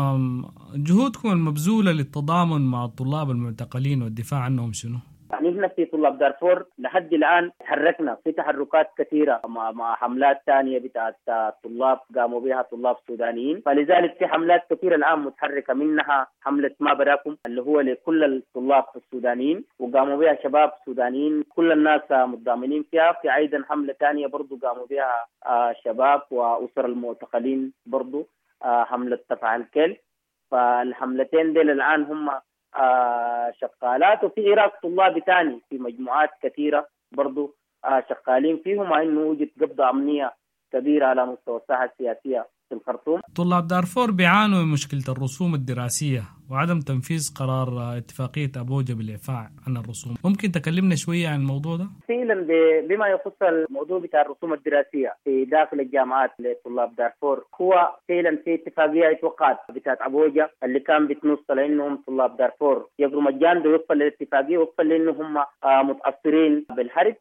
جهودكم المبذولة للتضامن مع الطلاب المعتقلين والدفاع عنهم شنو؟ يعني احنا في طلاب دارفور لحد الآن تحركنا في تحركات كثيرة مع, مع حملات ثانية بتاعت طلاب قاموا بها طلاب سودانيين، فلذلك في حملات كثيرة الآن متحركة، منها حملة ما براكم اللي هو لكل الطلاب السودانيين وقاموا بها شباب سودانيين كل الناس متضامنين فيها. في أيضا حملة ثانية برضو قاموا بها شباب وأسر المعتقلين برضو حملة تفعل كل. فالحملتين دول الآن هم آه شغالات، وفي عراق طلاب ثاني في مجموعات كثيرة برضو آه شغالين فيهم، مع انه وجد قبضة أمنية كبيرة على مستوى الساحة السياسية في الخرطوم. طلاب دارفور بيعانوا من مشكلة الرسوم الدراسية وعدم تنفيذ قرار اتفاقية أبوجا بالإعفاء عن الرسوم. ممكن تكلمنا شوية عن الموضوع ده؟ فعلا بما يخص الموضوع بتاع الرسوم الدراسية في داخل الجامعات لطلاب دارفور، هو فعلا في اتفاقية اتوقعت بتاعت أبوجا اللي كان بتنص لأنهم طلاب دارفور يقروا مجان ده وفقا للاتفاقية وفقا لأنهم متأثرين بالحرب.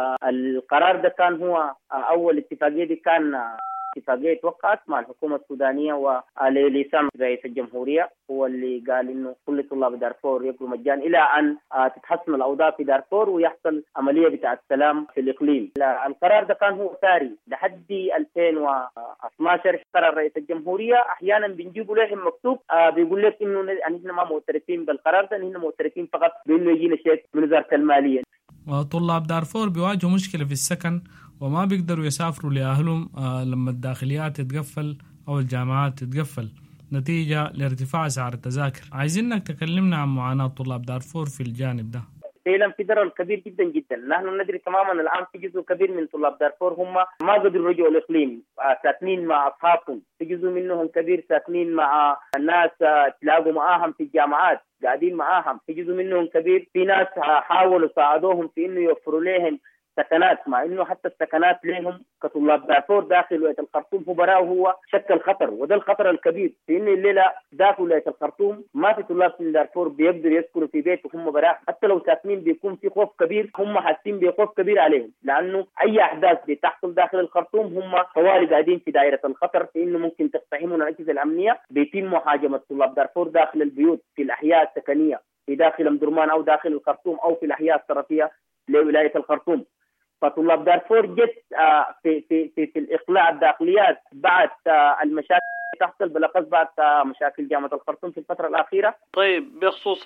والقرار ده كان هو أول اتفاقية دي كان اتفاقية توقعت مع الحكومة السودانية ولسان رئيس الجمهورية، هو اللي قال إنه كل طلاب دارفور يقروا مجان إلى أن تتحسن الأوضاع في دارفور ويحصل عملية بتاع السلام في الإقليم. القرار ده كان هو ساري لحد ألفين واثناشر. قرار رئيس الجمهورية أحيانا بنجيبوا لهم مكتوب بيقول لك إنه نحن ما معترفين بالقرار ده، نحن معترفين فقط بإنه يجينا شيء من وزارة المالية. وطلاب دارفور بيواجهوا مشكلة في السكن وما بيقدروا يسافروا لأهلهم لما الداخليات تتقفل أو الجامعات تتقفل نتيجة لارتفاع أسعار التذاكر. عايزينك تكلمنا عن معاناة طلاب دارفور في الجانب ده. فعلا في ضرر كبير جدا جدا. نحن ندري تماما الآن في جزء كبير من طلاب دارفور هم ما قدروا يرجعوا الإقليم، ساكنين مع أصحابهم. في جزء منهم كبير ساكنين مع الناس تلاقوا معاهم في الجامعات قاعدين معاهم. في جزء منهم كبير في ناس حاولوا ساعدوهم في إنه يوفروا لهم سكنات، مع انه حتى السكنات لهم كطلاب دارفور داخل ولاية الخرطوم هو براه هو شكل خطر، وده الخطر الكبير في انه الليله داخل ولاية الخرطوم ما في طلاب من دارفور بيقدروا يسكنوا في بيت وهم براه، حتى لو ساكنين بيكون في خوف كبير، هم حاسين بخوف كبير عليهم، لانه اي احداث بتحصل داخل الخرطوم هم طوالي قاعدين في دائره الخطر في انه ممكن تقتحمون الاجهزه الامنيه، بيتم محاجمه طلاب دارفور داخل البيوت في الاحياء السكنيه في داخل ام درمان او داخل الخرطوم او في الاحياء الطرفيه لولايه الخرطوم. فطلاب دارفور جت في في في في الاقلاع الداخليات بعد المشاكل تحصل بالاخص بعد مشاكل جامعه الخرطوم في الفتره الاخيره. طيب بخصوص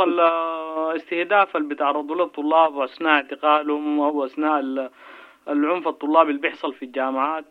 الاستهداف اللي بيتعرضوا له الطلاب واثناء اعتقالهم او اثناء العنف الطلابي اللي بيحصل في الجامعات،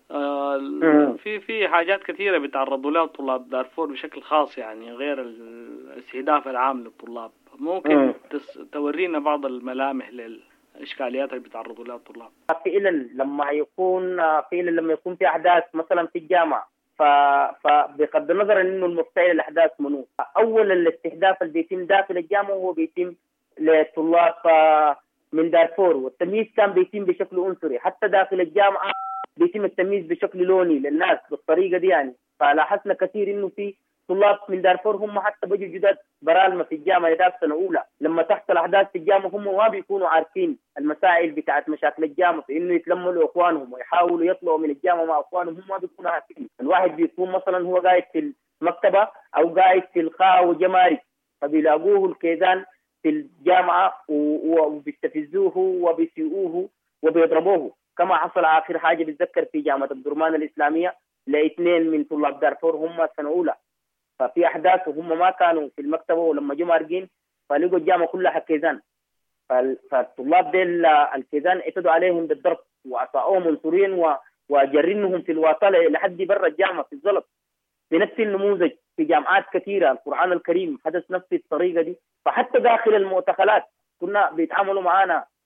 في في حاجات كثيره بيتعرضوا لها طلاب دارفور بشكل خاص، يعني غير الاستهداف العام للطلاب. ممكن تورينا بعض الملامح لل الإشكاليات اللي بيتعرضوا لها الطلاب؟ فعلا لما يكون فعلا لما يكون في أحداث مثلا في الجامعة ف فبغض النظر إنه المفتعل الأحداث منو، أول الاستهداف اللي بيتم داخل الجامعة هو بيتم للطلاب من دارفور، والتمييز كان بيتم بشكل عنصري، حتى داخل الجامعة بيتم التمييز بشكل لوني للناس بالطريقة دي يعني. فلاحظنا كثير إنه في طلاب من دارفور هم حتى بيجوا جداد برالمة في الجامعة يدرس سنة أولى، لما تحصل أحداث في الجامعة هم ما بيكونوا عارفين المسائل بتاعت مشاكل الجامعة في إنه يتلموا لأخوانهم ويحاولوا يطلعوا من الجامعة مع أخوانهم، هم ما بيكونوا عارفين. الواحد بيكون مثلا هو قاعد في المكتبة أو قاعد في الخاء وجمارك، فبيلاقوه الكيدان في الجامعة وبيستفزوه وبيسيئوه وبيضربوه، كما حصل آخر حاجة بتذكر في جامعة الدرمان الإسلامية لاثنين من طلاب دارفور هم سنة أولى، ففي أحداث وهم ما كانوا في المكتبة، ولما جم مارقين فلقوا الجامعة كلها كيزان، فالطلاب ديل الكيزان اعتدوا عليهم بالضرب وأساءوهم عنصريا وجرنهم في الواصلة لحد برا الجامعة في الزلط. بنفس النموذج في جامعات كثيرة القرآن الكريم حدث نفس الطريقة دي. فحتى داخل المعتقلات كنا بيتعاملوا معانا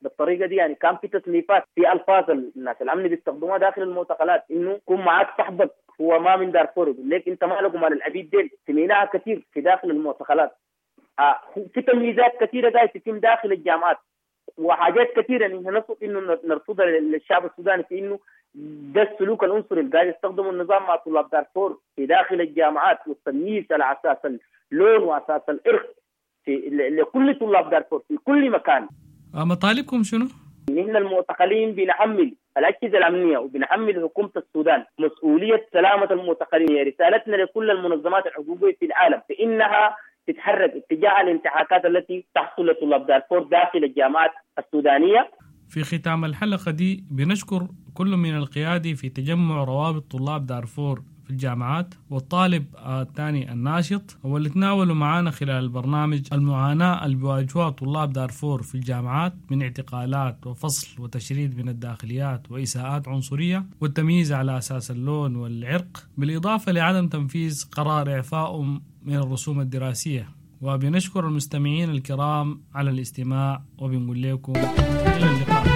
بالطريقه دي. يعني كان في تصنيفات في الفاظ الناس الامن بيستخدموها داخل المعتقلات، انه يكون معاك صاحبك هو ما من دارفور يقول لك انت ما لكم مال العبيد ديل، سميناها كثير في داخل المعتقلات. آه في تمييزات كثيره قاعده تتم داخل الجامعات، وحاجات كثيره انه نصف انه نرفضها للشعب السوداني في انه ده السلوك العنصري اللي قاعد يستخدمه النظام مع طلاب دارفور في داخل الجامعات، والتمييز على اساس اللون واساس الارث في لكل طلاب دارفور في كل مكان. مطالبكم شنو؟ نحن المعتقلين بنحمل الأجهزة الأمنية وبنحمل حكومة السودان مسؤولية سلامة المعتقلين. رسالتنا لكل المنظمات الحقوقية في العالم فإنها تتحرك اتجاه الانتهاكات التي تحصل لطلاب دارفور داخل الجامعات السودانية. في ختام الحلقة دي بنشكر كل من القيادي في تجمع روابط طلاب دارفور في الجامعات، والطالب الثاني الناشط، واللي تناولوا معنا خلال البرنامج المعاناة اللي بيواجهوها طلاب دارفور في الجامعات من اعتقالات وفصل وتشريد من الداخليات وإساءات عنصرية والتمييز على أساس اللون والعرق، بالإضافة لعدم تنفيذ قرار إعفائهم من الرسوم الدراسية. وبنشكر المستمعين الكرام على الاستماع، وبنقول لكم إلى اللقاء.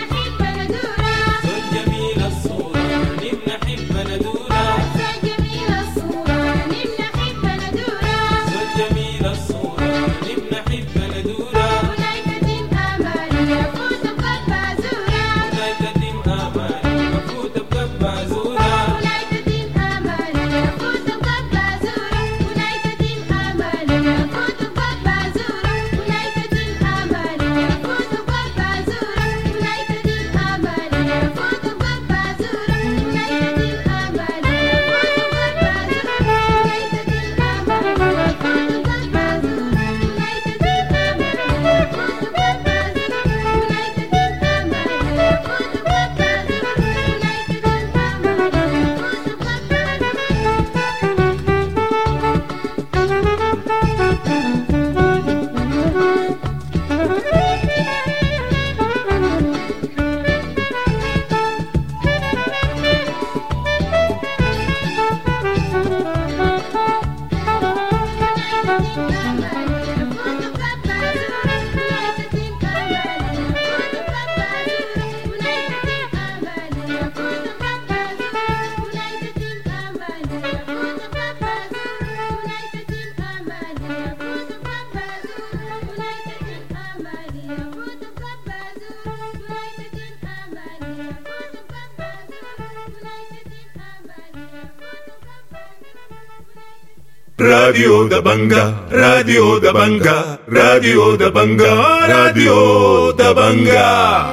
جميل راديو دبنجا راديو دبنجا راديو دبنجا راديو دبنجا.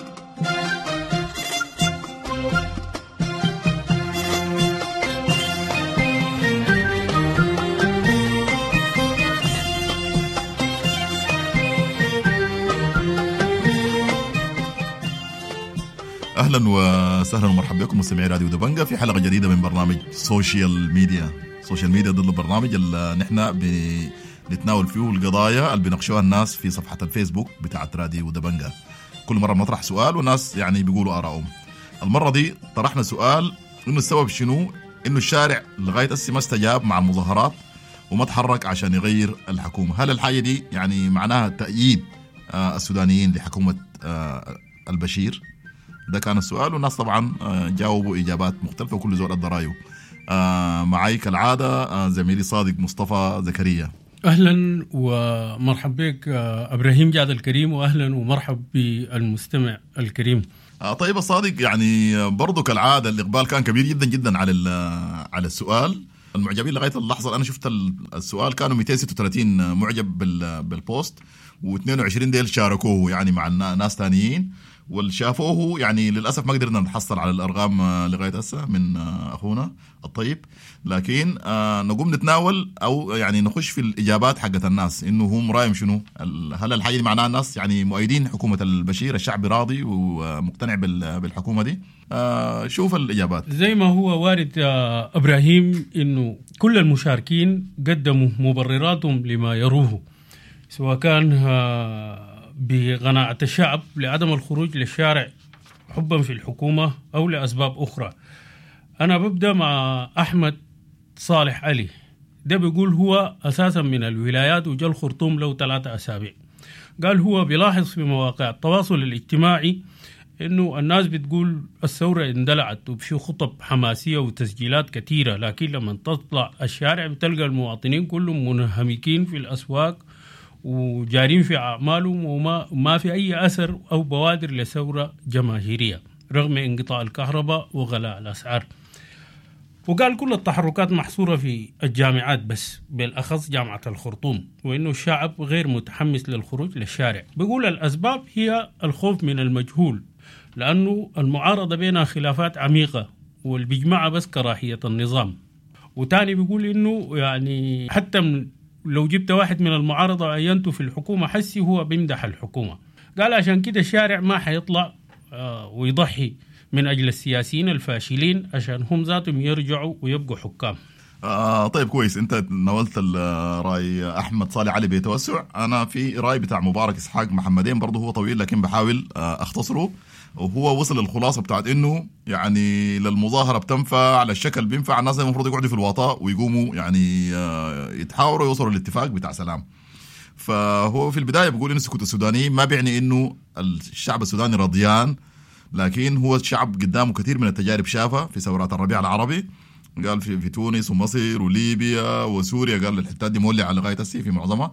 أهلا وسهلا ومرحبا بكم مستمعي راديو دبنجا في حلقة جديدة من برنامج سوشيال ميديا. سوشيال ميديا ضد البرنامج اللي نحن بنتناول فيه القضايا اللي بيناقشوها الناس في صفحة الفيسبوك بتاعت راديو دبنجا. كل مرة بنطرح سؤال والناس يعني بيقولوا آرائهم. المرة دي طرحنا سؤال إنه السبب شنو إنه الشارع لغاية هسه ما استجاب مع المظاهرات وما تحرك عشان يغير الحكومة. هل الحاجة دي يعني معناها تأييد آه السودانيين لحكومة آه البشير؟ ده كان السؤال والناس طبعا جاوبوا إجابات مختلفة وكل زول أدى رأيه. معي كالعادة زميلي صادق مصطفى زكريا. أهلا ومرحبا بك إبراهيم جاد الكريم، وأهلا ومرحب بالمستمع الكريم. طيب صادق، يعني برضو كالعادة الإقبال كان كبير جدا جدا على على السؤال. المعجبين لغاية اللحظة أنا شفت السؤال كانوا مئتين وستة وثلاثين معجب بالبوست واثنين وعشرين ديل شاركوه يعني مع ناس تانيين، والشافوه يعني للأسف ما قدرنا نحصل على الأرقام لغاية هسه من أخونا الطيب، لكن نقوم نتناول أو يعني نخش في الإجابات حقت الناس إنه هم رايهم شنو. هل الحاجة دي معناها الناس يعني مؤيدين حكومة البشير، الشعب راضي ومقتنع بالحكومة دي؟ شوف الإجابات. زي ما هو وارد يا إبراهيم إنه كل المشاركين قدموا مبرراتهم لما يروه، سواء كان بقناعة الشعب لعدم الخروج للشارع حبا في الحكومة أو لأسباب أخرى. أنا ببدأ مع أحمد صالح علي، ده بيقول هو أساسا من الولايات وجا الخرطوم له ثلاثة أسابيع. قال هو بيلاحظ في مواقع التواصل الاجتماعي إنه الناس بتقول الثورة اندلعت وبشي خطب حماسية وتسجيلات كثيرة، لكن لما تطلع الشارع بتلقى المواطنين كلهم منهمكين في الأسواق وجارين في أعمالهم وما ما في أي أثر أو بوادر لثورة جماهيرية رغم انقطاع الكهرباء وغلاء الأسعار. وقال كل التحركات محصورة في الجامعات بس، بالأخص جامعة الخرطوم، وإنه الشعب غير متحمس للخروج للشارع. بيقول الأسباب هي الخوف من المجهول، لأنه المعارضة بينها خلافات عميقة واللي بيجمعها بس كراهية النظام. وتاني بيقول إنه يعني حتى من لو جبت واحد من المعارضة وعينته في الحكومة حسي هو بيمدح الحكومة. قال عشان كده الشارع ما حيطلع آه ويضحي من أجل السياسيين الفاشلين عشان هم ذاتهم يرجعوا ويبقوا حكام. آه طيب كويس، انت ناولت الرأي أحمد صالح علي بيتوسع. أنا في رأي بتاع مبارك إسحاق محمدين برضه هو طويل لكن بحاول آه أختصره، وهو وصل للخلاصة بتاعت إنه يعني للمظاهرة بتنفع على الشكل بينفع الناس المفروض يقعدوا في الوطاء ويقوموا يعني يتحاوروا يوصلوا للاتفاق بتاع سلام. فهو في البداية بيقول إن السكوت السوداني ما بيعني إنه الشعب السوداني رضيان، لكن هو الشعب قدامه كثير من التجارب شافها في ثورات الربيع العربي. قال في, في تونس ومصر وليبيا وسوريا، قال الحتات دي مولعة لغاية هسه في معظمها،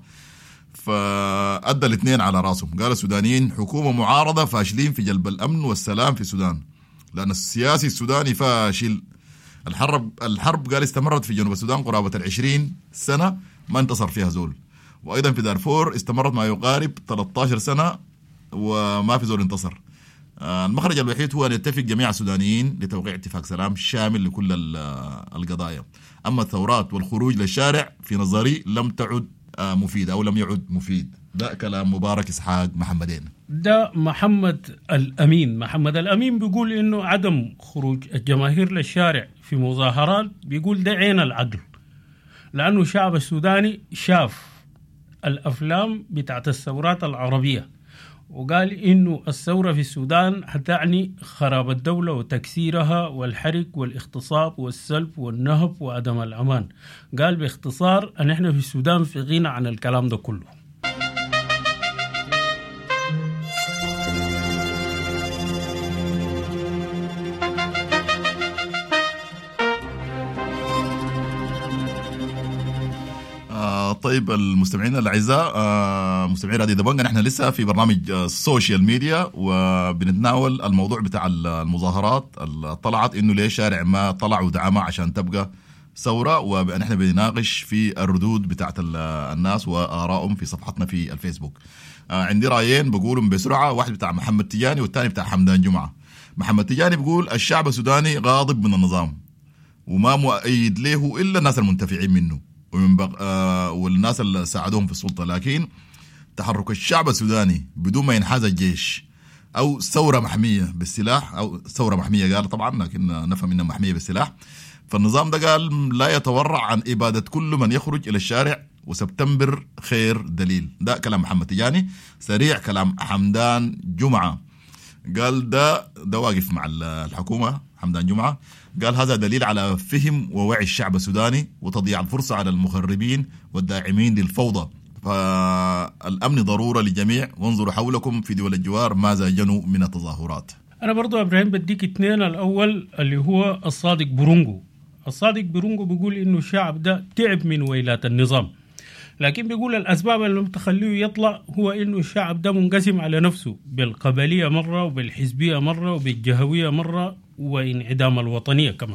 فأدى الاثنين على راسهم. قال السودانيين حكومة معارضة فاشلين في جلب الأمن والسلام في السودان، لأن السياسي السوداني فاشل. الحرب الحرب قال استمرت في جنوب السودان قرابة العشرين سنة ما انتصر فيها زول، وأيضا في دارفور استمرت ما يقارب ثلاثة عشر سنة وما في زول انتصر. المخرج الوحيد هو أن يتفق جميع السودانيين لتوقيع اتفاق سلام شامل لكل القضايا. أما الثورات والخروج للشارع في نظري لم تعد مفيد أو لم يعد مفيد. ده كلام مبارك إسحاق محمدين. ده محمد الأمين محمد الأمين بيقول إنه عدم خروج الجماهير للشارع في مظاهرات بيقول ده عين العقل، لأنه الشعب السوداني شاف الأفلام بتاعت الثورات العربية، وقال إنه الثورة في السودان هتعني خراب الدولة وتكسيرها والحرق والاغتصاب والسلب والنهب وعدم الأمان. قال باختصار أن احنا في السودان في غنى عن الكلام ده كله. طيب المستمعين الاعزاء، مستمعين راديو دبنجا، نحن لسه في برنامج السوشيال ميديا وبنتناول الموضوع بتاع المظاهرات اللي طلعت انه ليه الشارع ما طلع ودعمها عشان تبقى ثورة، وبأن احنا بنناقش في الردود بتاعت الناس وآرائهم في صفحتنا في الفيسبوك. آه عندي رأيين بقولهم بسرعة، واحد بتاع محمد تجاني والثاني بتاع حمدان جمعة. محمد تجاني بيقول الشعب السوداني غاضب من النظام وما مؤيد له إلا الناس المنتفعين منه ومن بق... آه والناس اللي ساعدوهم في السلطة، لكن تحرك الشعب السوداني بدون ما ينحاز الجيش أو ثورة محمية بالسلاح، أو ثورة محمية قال طبعا لكن نفهم إنها محمية بالسلاح، فالنظام ده قال لا يتورع عن إبادة كل من يخرج إلى الشارع، وسبتمبر خير دليل. ده كلام محمد تجاني. سريع كلام حمدان جمعة، قال ده ده واقف مع الحكومة. حمدان جمعة قال هذا دليل على فهم ووعي الشعب السوداني وتضييع الفرصة على المخربين والداعمين للفوضى، فالأمن ضرورة للجميع، وانظروا حولكم في دول الجوار ماذا جنوا من التظاهرات. أنا برضو إبراهيم بديك اثنين. الأول اللي هو الصادق برونجو. الصادق برونجو بيقول إنه الشعب ده تعب من ويلات النظام، لكن بيقول الأسباب اللي تخليه يطلع هو إنه الشعب ده منقسم على نفسه بالقبلية مرة وبالحزبية مرة وبالجهوية مرة وانعدام الوطنية كمان.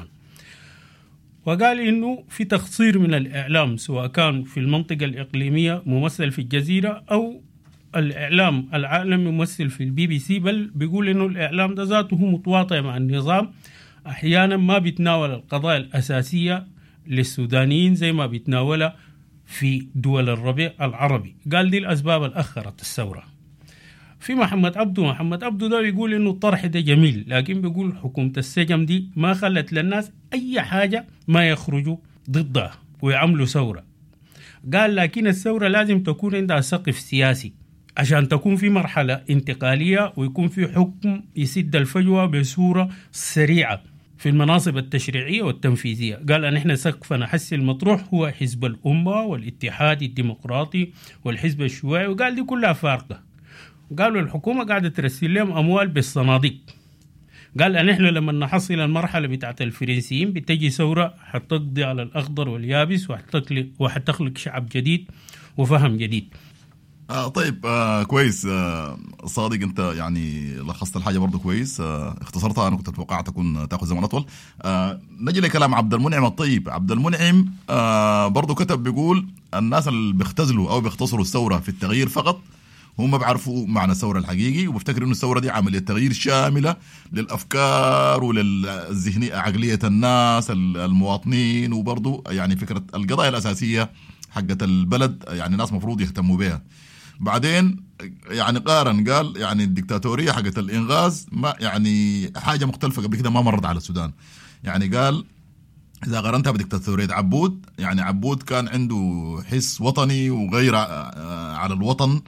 وقال إنه في تقصير من الإعلام سواء كان في المنطقة الإقليمية ممثل في الجزيرة أو الإعلام العالمي ممثل في البي بي سي، بل بيقول إنه الإعلام ده ذاته متواطئ مع النظام، أحيانا ما بيتناول القضايا الأساسية للسودانيين زي ما بيتناولها في دول الربيع العربي. قال دي الأسباب الأخرت الثورة. في محمد عبدو محمد عبدو ده بيقول إنه الطرح ده جميل، لكن بيقول حكومة السجن دي ما خلت للناس أي حاجة ما يخرجوا ضدها ويعملوا ثورة. قال لكن الثورة لازم تكون عندها سقف سياسي عشان تكون في مرحلة انتقالية ويكون في حكم يسد الفجوة بصورة سريعة في المناصب التشريعية والتنفيذية. قال أن إحنا سقفنا حسي المطروح هو حزب الأمة والاتحاد الديمقراطي والحزب الشيوعي، وقال دي كلها فارقة. قالوا الحكومة قاعدة ترسل لهم أموال بالصناديق. قال أن إحنا لما نحصل المرحلة بتاعت الفرنسيين بتجي ثورة حتقضي على الأخضر واليابس وحتخلق شعب جديد وفهم جديد. آه طيب آه كويس. آه صادق انت يعني لخصت الحاجه برضو كويس. آه اختصرتها، انا كنت اتوقع تكون تاخذ زمن اطول. آه نجي لكلام عبد المنعم الطيب. عبد المنعم آه برضو كتب بيقول الناس اللي بيختزلوا او بيختصروا الثوره في التغيير فقط هم ما بيعرفوا معنى الثوره الحقيقي، وبيفتكروا انه الثوره دي عمليه تغيير شامله للافكار وللذهنيه عقليه الناس المواطنين، وبرضو يعني فكره القضايا الاساسيه حقت البلد يعني ناس مفروض يهتموا بها. بعدين يعني قارن قال يعني الدكتاتورية حقت الإنغاز ما يعني حاجة مختلفة قبل كده ما مرت على السودان. يعني قال إذا قارنتها بدكتاتورية عبود، يعني عبود كان عنده حس وطني وغير على الوطن،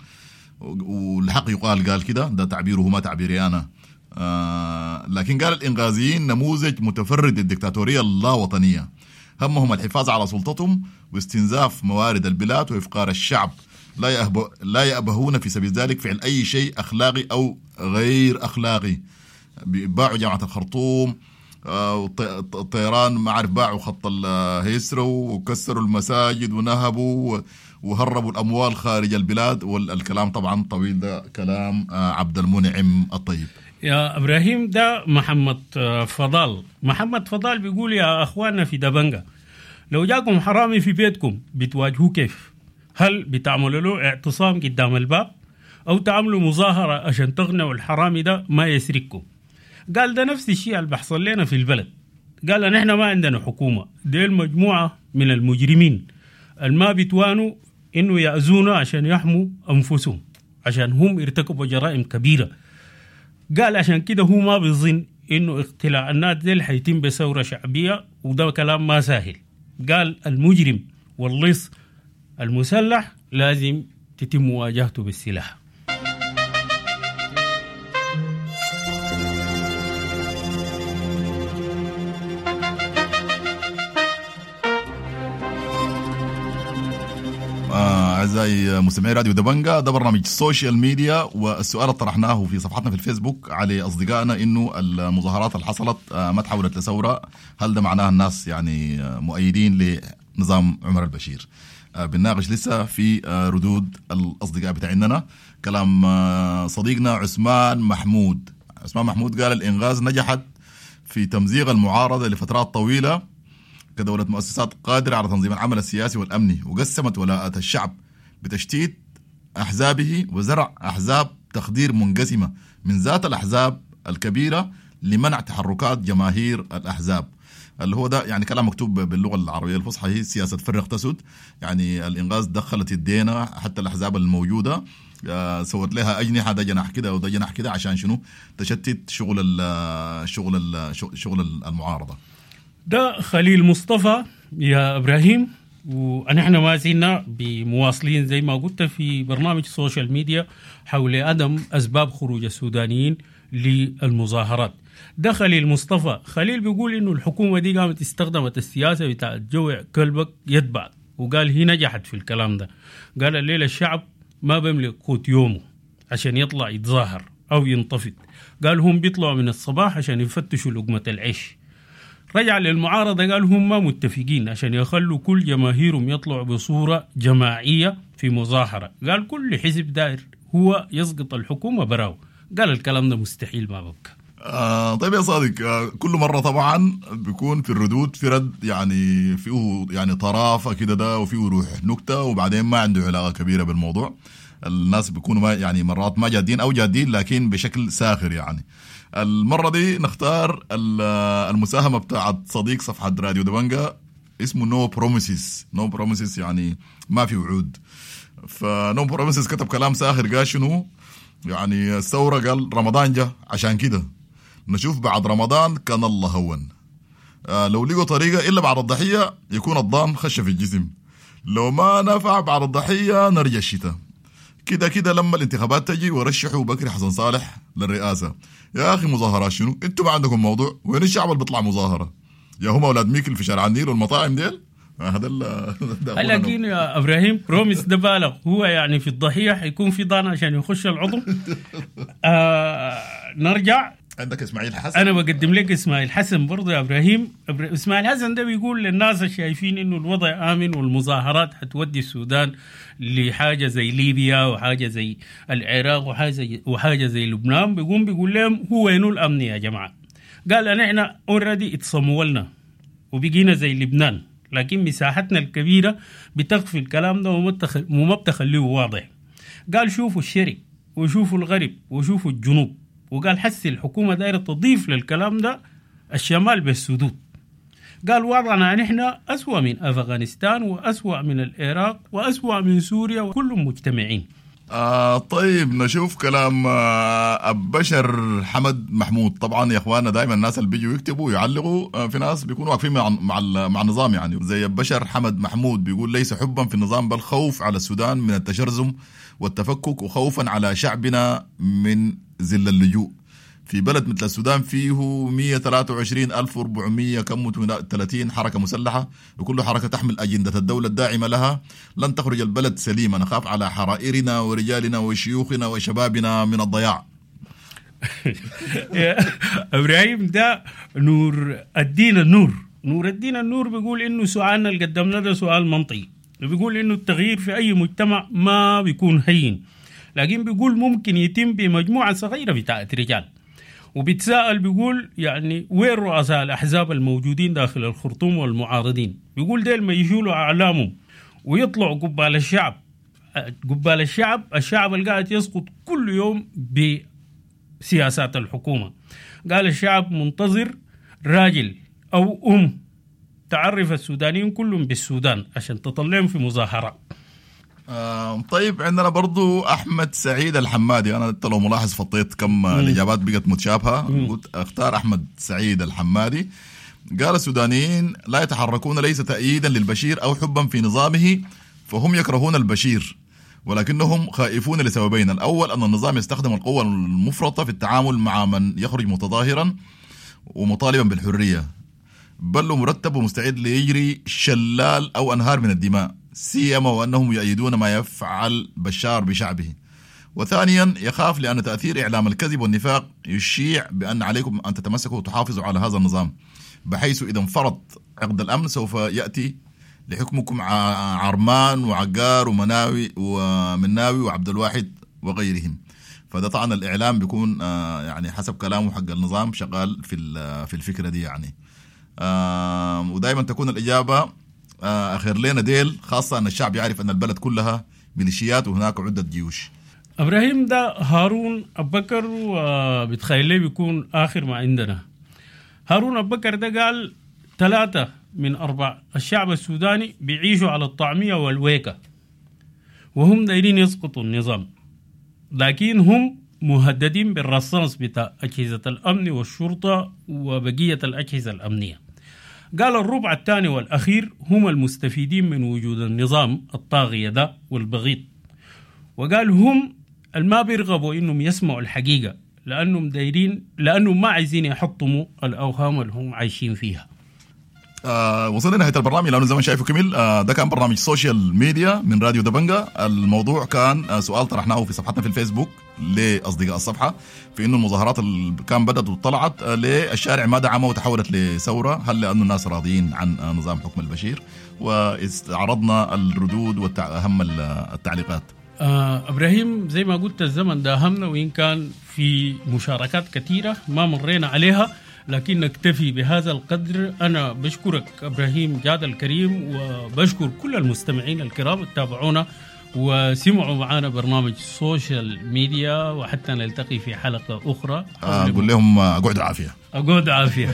والحق يقال قال كده، ده تعبيره ما تعبيري أنا. آه لكن قال الإنغازيين نموذج متفرد للدكتاتورية اللا وطنية، همهم الحفاظ على سلطتهم واستنزاف موارد البلاد وإفقار الشعب، لا يأبه لا يأبهون في سبيل ذلك فعل أي شيء أخلاقي أو غير أخلاقي. باعوا جامعة الخرطوم، الطيران ما عارف باعوا خط الهيسرو وكسروا المساجد ونهبوا وهربوا الأموال خارج البلاد، والكلام طبعا طويل. ده كلام عبد المنعم الطيب. يا إبراهيم ده محمد فضال. محمد فضال بيقول يا أخواننا في دبنجة، لو جاكم حرامي في بيتكم بتواجهوه كيف؟ هل بتعملوا له اعتصام قدام الباب أو تعملوا مظاهرة عشان تقنعوا الحرامي ده ما يسرقكم؟ قال ده نفس الشيء اللي بيحصل لنا في البلد. قال أن احنا ما عندنا حكومة، دي المجموعة من المجرمين الما بيتوانوا إنه يأذونا عشان يحموا أنفسهم، عشان هم ارتكبوا جرائم كبيرة. قال عشان كده هو ما بيظن إنه اقتلاع الناس دي حيتم بثورة شعبية، وده كلام ما سهل. قال المجرم واللص المسلح لازم تتم مواجهته بالسلاح. أعزائي مستمعي راديو دبنجة، ده برنامج سوشيال ميديا، والسؤال اللي طرحناه في صفحتنا في الفيسبوك على أصدقائنا إنه المظاهرات اللي حصلت ما تحولت لثورة، هل ده معناه الناس يعني مؤيدين لنظام عمر البشير؟ بنناقش لسه في ردود الأصدقاء بتاعنا. كلام صديقنا عثمان محمود. عثمان محمود قال الإنغاز نجحت في تمزيق المعارضة لفترات طويلة، كدولة مؤسسات قادرة على تنظيم العمل السياسي والأمني، وقسمت ولاءات الشعب بتشتيت أحزابه وزرع أحزاب تخدير منقسمة من ذات الأحزاب الكبيرة لمنع تحركات جماهير الأحزاب، اللي هو ده يعني كلام مكتوب باللغة العربية الفصحى، هي سياسة فرق تسد. يعني الإنغاز دخلت الدينا حتى الأحزاب الموجودة آه سوت لها أجنحة، ده جناح كده وده جناح كده، عشان شنو؟ تشتت شغل ال شغل ال شغل المعارضة. ده خليل مصطفى يا إبراهيم، ونحن ما زلنا بمواصلين زي ما قلت في برنامج سوشيال ميديا حول عدم أسباب خروج السودانيين للمظاهرات. ده خليل مصطفى. خليل بيقول إنه الحكومة دي قامت استخدمت السياسة بتاع جوع كلبك يتبع، وقال هي نجحت في الكلام ده. قال الليلة الشعب ما بيملك قوت يومه عشان يطلع يتظاهر أو ينتفض، قال هم بيطلعوا من الصباح عشان يفتشوا لقمة العيش. رجع للمعارضة قال هم ما متفقين عشان يخلوا كل جماهيرهم يطلعوا بصورة جماعية في مظاهرة. قال كل حزب داير هو يسقط الحكومة براو. قال الكلام ده مستحيل ما بك. آه طيب يا صادق، آه كل مرة طبعا بيكون في الردود في رد يعني فيه يعني طرافة كده ده وفيه روح نكتة، وبعدين ما عنده علاقة كبيرة بالموضوع. الناس بيكونوا ما يعني مرات ما جادين أو جادين لكن بشكل ساخر. يعني المرة دي نختار المساهمة بتاعت صديق صفحة راديو دبنجا اسمه نو بروميسيس. نو بروميسيس يعني ما في وعود. فنو بروميسيس كتب كلام ساخر، قال شنو؟ يعني الثورة قال رمضان جا عشان كده نشوف بعد رمضان كان الله هون. آه لو لقوا طريقة إلا بعد الضحية يكون الضان خش في الجسم، لو ما نفع بعد الضحية نرجع الشتاء. كده كده لما الانتخابات تجي ورشحوا بكري حسن صالح للرئاسة. يا أخي مظاهرات شنو؟ انتوا ما عندكم موضوع؟ وين الشعب اللي بيطلع مظاهرة؟ يا هم أولاد ميكل في شارع النيل والمطاعم ديل؟ هذا لكن يا إبراهيم بروميس ده بالغ. هو يعني في الضحية حيكون في ضان عشان يخش العضو. آه نرجع عندك اسماعيل حسن. انا بقدم لك اسماعيل حسن برضه يا ابراهيم. اسماعيل حسن ده بيقول للناس الشايفين انه الوضع امن والمظاهرات حتودي السودان لحاجه زي ليبيا وحاجه زي العراق وحاجه زي وحاجه زي لبنان، بيقوم بيقول لهم هو وينو الامن يا جماعه؟ قال انا احنا اوريدي اتصمولنا وبقينا زي لبنان، لكن مساحتنا الكبيره بتخفي الكلام ده وما بتخليه واضح. قال شوفوا الشرق وشوفوا الغرب وشوفوا الجنوب، وقال حسي الحكومة دايرة تضيف للكلام ده الشمال بالسدود. قال وضعنا نحن أسوأ من أفغانستان وأسوأ من العراق وأسوأ من سوريا وكلهم مجتمعين. آه طيب نشوف كلام آه بشر حمد محمود. طبعا يا اخوانا دائما الناس اللي بيجوا يكتبوا يعلقوا آه في ناس بيكونوا واقفين مع مع, مع النظام، يعني زي بشر حمد محمود بيقول ليس حبا في النظام بل خوف على السودان من التشرذم والتفكك، وخوفا على شعبنا من ذل اللجوء في بلد مثل السودان فيه مية وثلاثة وعشرين ألف وأربعمية كم وثلاثين حركة مسلحة، وكل حركة تحمل أجندة الدولة الداعمة لها. لن تخرج البلد سليمة، نخاف على حرائرنا ورجالنا وشيوخنا وشبابنا من الضياع. إبراهيم ده نور الدين النور نور الدين النور بيقول إنه سؤالنا اللي قدمنا ده سؤال منطقي، بيقول إنه التغيير في أي مجتمع ما بيكون هين، لكن بيقول ممكن يتم بمجموعة صغيرة بتاعت رجال. وبيتساءل بيقول يعني وين رؤساء الأحزاب الموجودين داخل الخرطوم والمعارضين؟ بيقول ديل ما يشولوا أعلامهم ويطلعوا قبال الشعب قبال الشعب الشعب اللي قاعد يسقط كل يوم بسياسات الحكومة. قال الشعب منتظر راجل أو أم تعرف السودانيين كلهم بالسودان عشان تطلعهم في مظاهرة. آه طيب عندنا برضو أحمد سعيد الحمادي. أنا أنت لو ملاحظ فطيت كم الإجابات بقت متشابهة، قلت أختار أحمد سعيد الحمادي. قال السودانيين لا يتحركون ليس تأييدا للبشير أو حبا في نظامه، فهم يكرهون البشير ولكنهم خائفون لسببين. الأول أن النظام يستخدم القوة المفرطة في التعامل مع من يخرج متظاهرا ومطالبا بالحرية، بل مرتب ومستعد ليجري شلال أو أنهار من الدماء، سيما وأنهم يؤيدون ما يفعل بشار بشعبه. وثانيا يخاف لأن تأثير إعلام الكذب والنفاق يشيع بأن عليكم أن تتمسكوا وتحافظوا على هذا النظام، بحيث إذا انفرط عقد الأمن سوف يأتي لحكمكم عرمان وعقار ومناوي ومناوي وعبد الواحد وغيرهم. فده طبعا الإعلام بيكون يعني حسب كلامه حق النظام شغال في في الفكرة دي. يعني آه ودائما تكون الإجابة آه أخير لنا ديل، خاصة أن الشعب يعرف أن البلد كلها ميليشيات وهناك عدة جيوش. إبراهيم ده هارون أبو-بكر وبتخيل لي بيكون آخر ما عندنا. هارون أبو-بكر ده قال ثلاثة من أربع الشعب السوداني بيعيشوا على الطعمية والويكة وهم دايرين يسقطوا النظام، لكن هم مهددين بالرصاص بتاع أجهزة الأمن والشرطة وبقية الأجهزة الأمنية. قال الربع الثاني والأخير هم المستفيدين من وجود النظام الطاغية ده والبغيض، وقال هم الما بيرغبوا إنهم يسمعوا الحقيقة لأنهم دايرين لأنهم ما عايزين يحطموا الأوهام اللي هم عايشين فيها. آه وصلنا لنهاية البرنامج لأنه زي ما شايفه كمل. آه ده كان برنامج سوشيال ميديا من راديو دبنجة. الموضوع كان آه سؤال طرحناه في صفحتنا في الفيسبوك لأصدقاء الصفحة في إنه المظاهرات اللي كان بدأت وطلعت آه للشارع ما دعمها وتحولت لثورة، هل لأنه الناس راضيين عن آه نظام حكم البشير؟ واستعرضنا الردود وأهم التعليقات. آه إبراهيم زي ما قلت الزمن ده أهمنا، وإن كان في مشاركات كثيرة ما مرينا عليها لكن نكتفي بهذا القدر. أنا بشكرك إبراهيم جاد الكريم، وبشكر كل المستمعين الكرام التابعونا وسمعوا معنا برنامج سوشيال ميديا، وحتى نلتقي في حلقة أخرى. أقول لهم أقعد عافية أقعد عافية.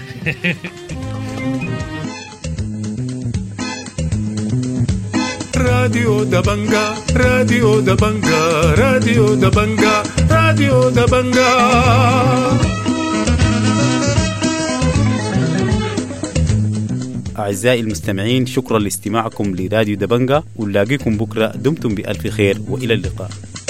راديو دبنجا راديو دبنجا راديو دبنجا راديو دبنجا. أعزائي المستمعين، شكرا لاستماعكم لراديو دبنجة، ونلاقيكم بكرة. دمتم بألف خير وإلى اللقاء.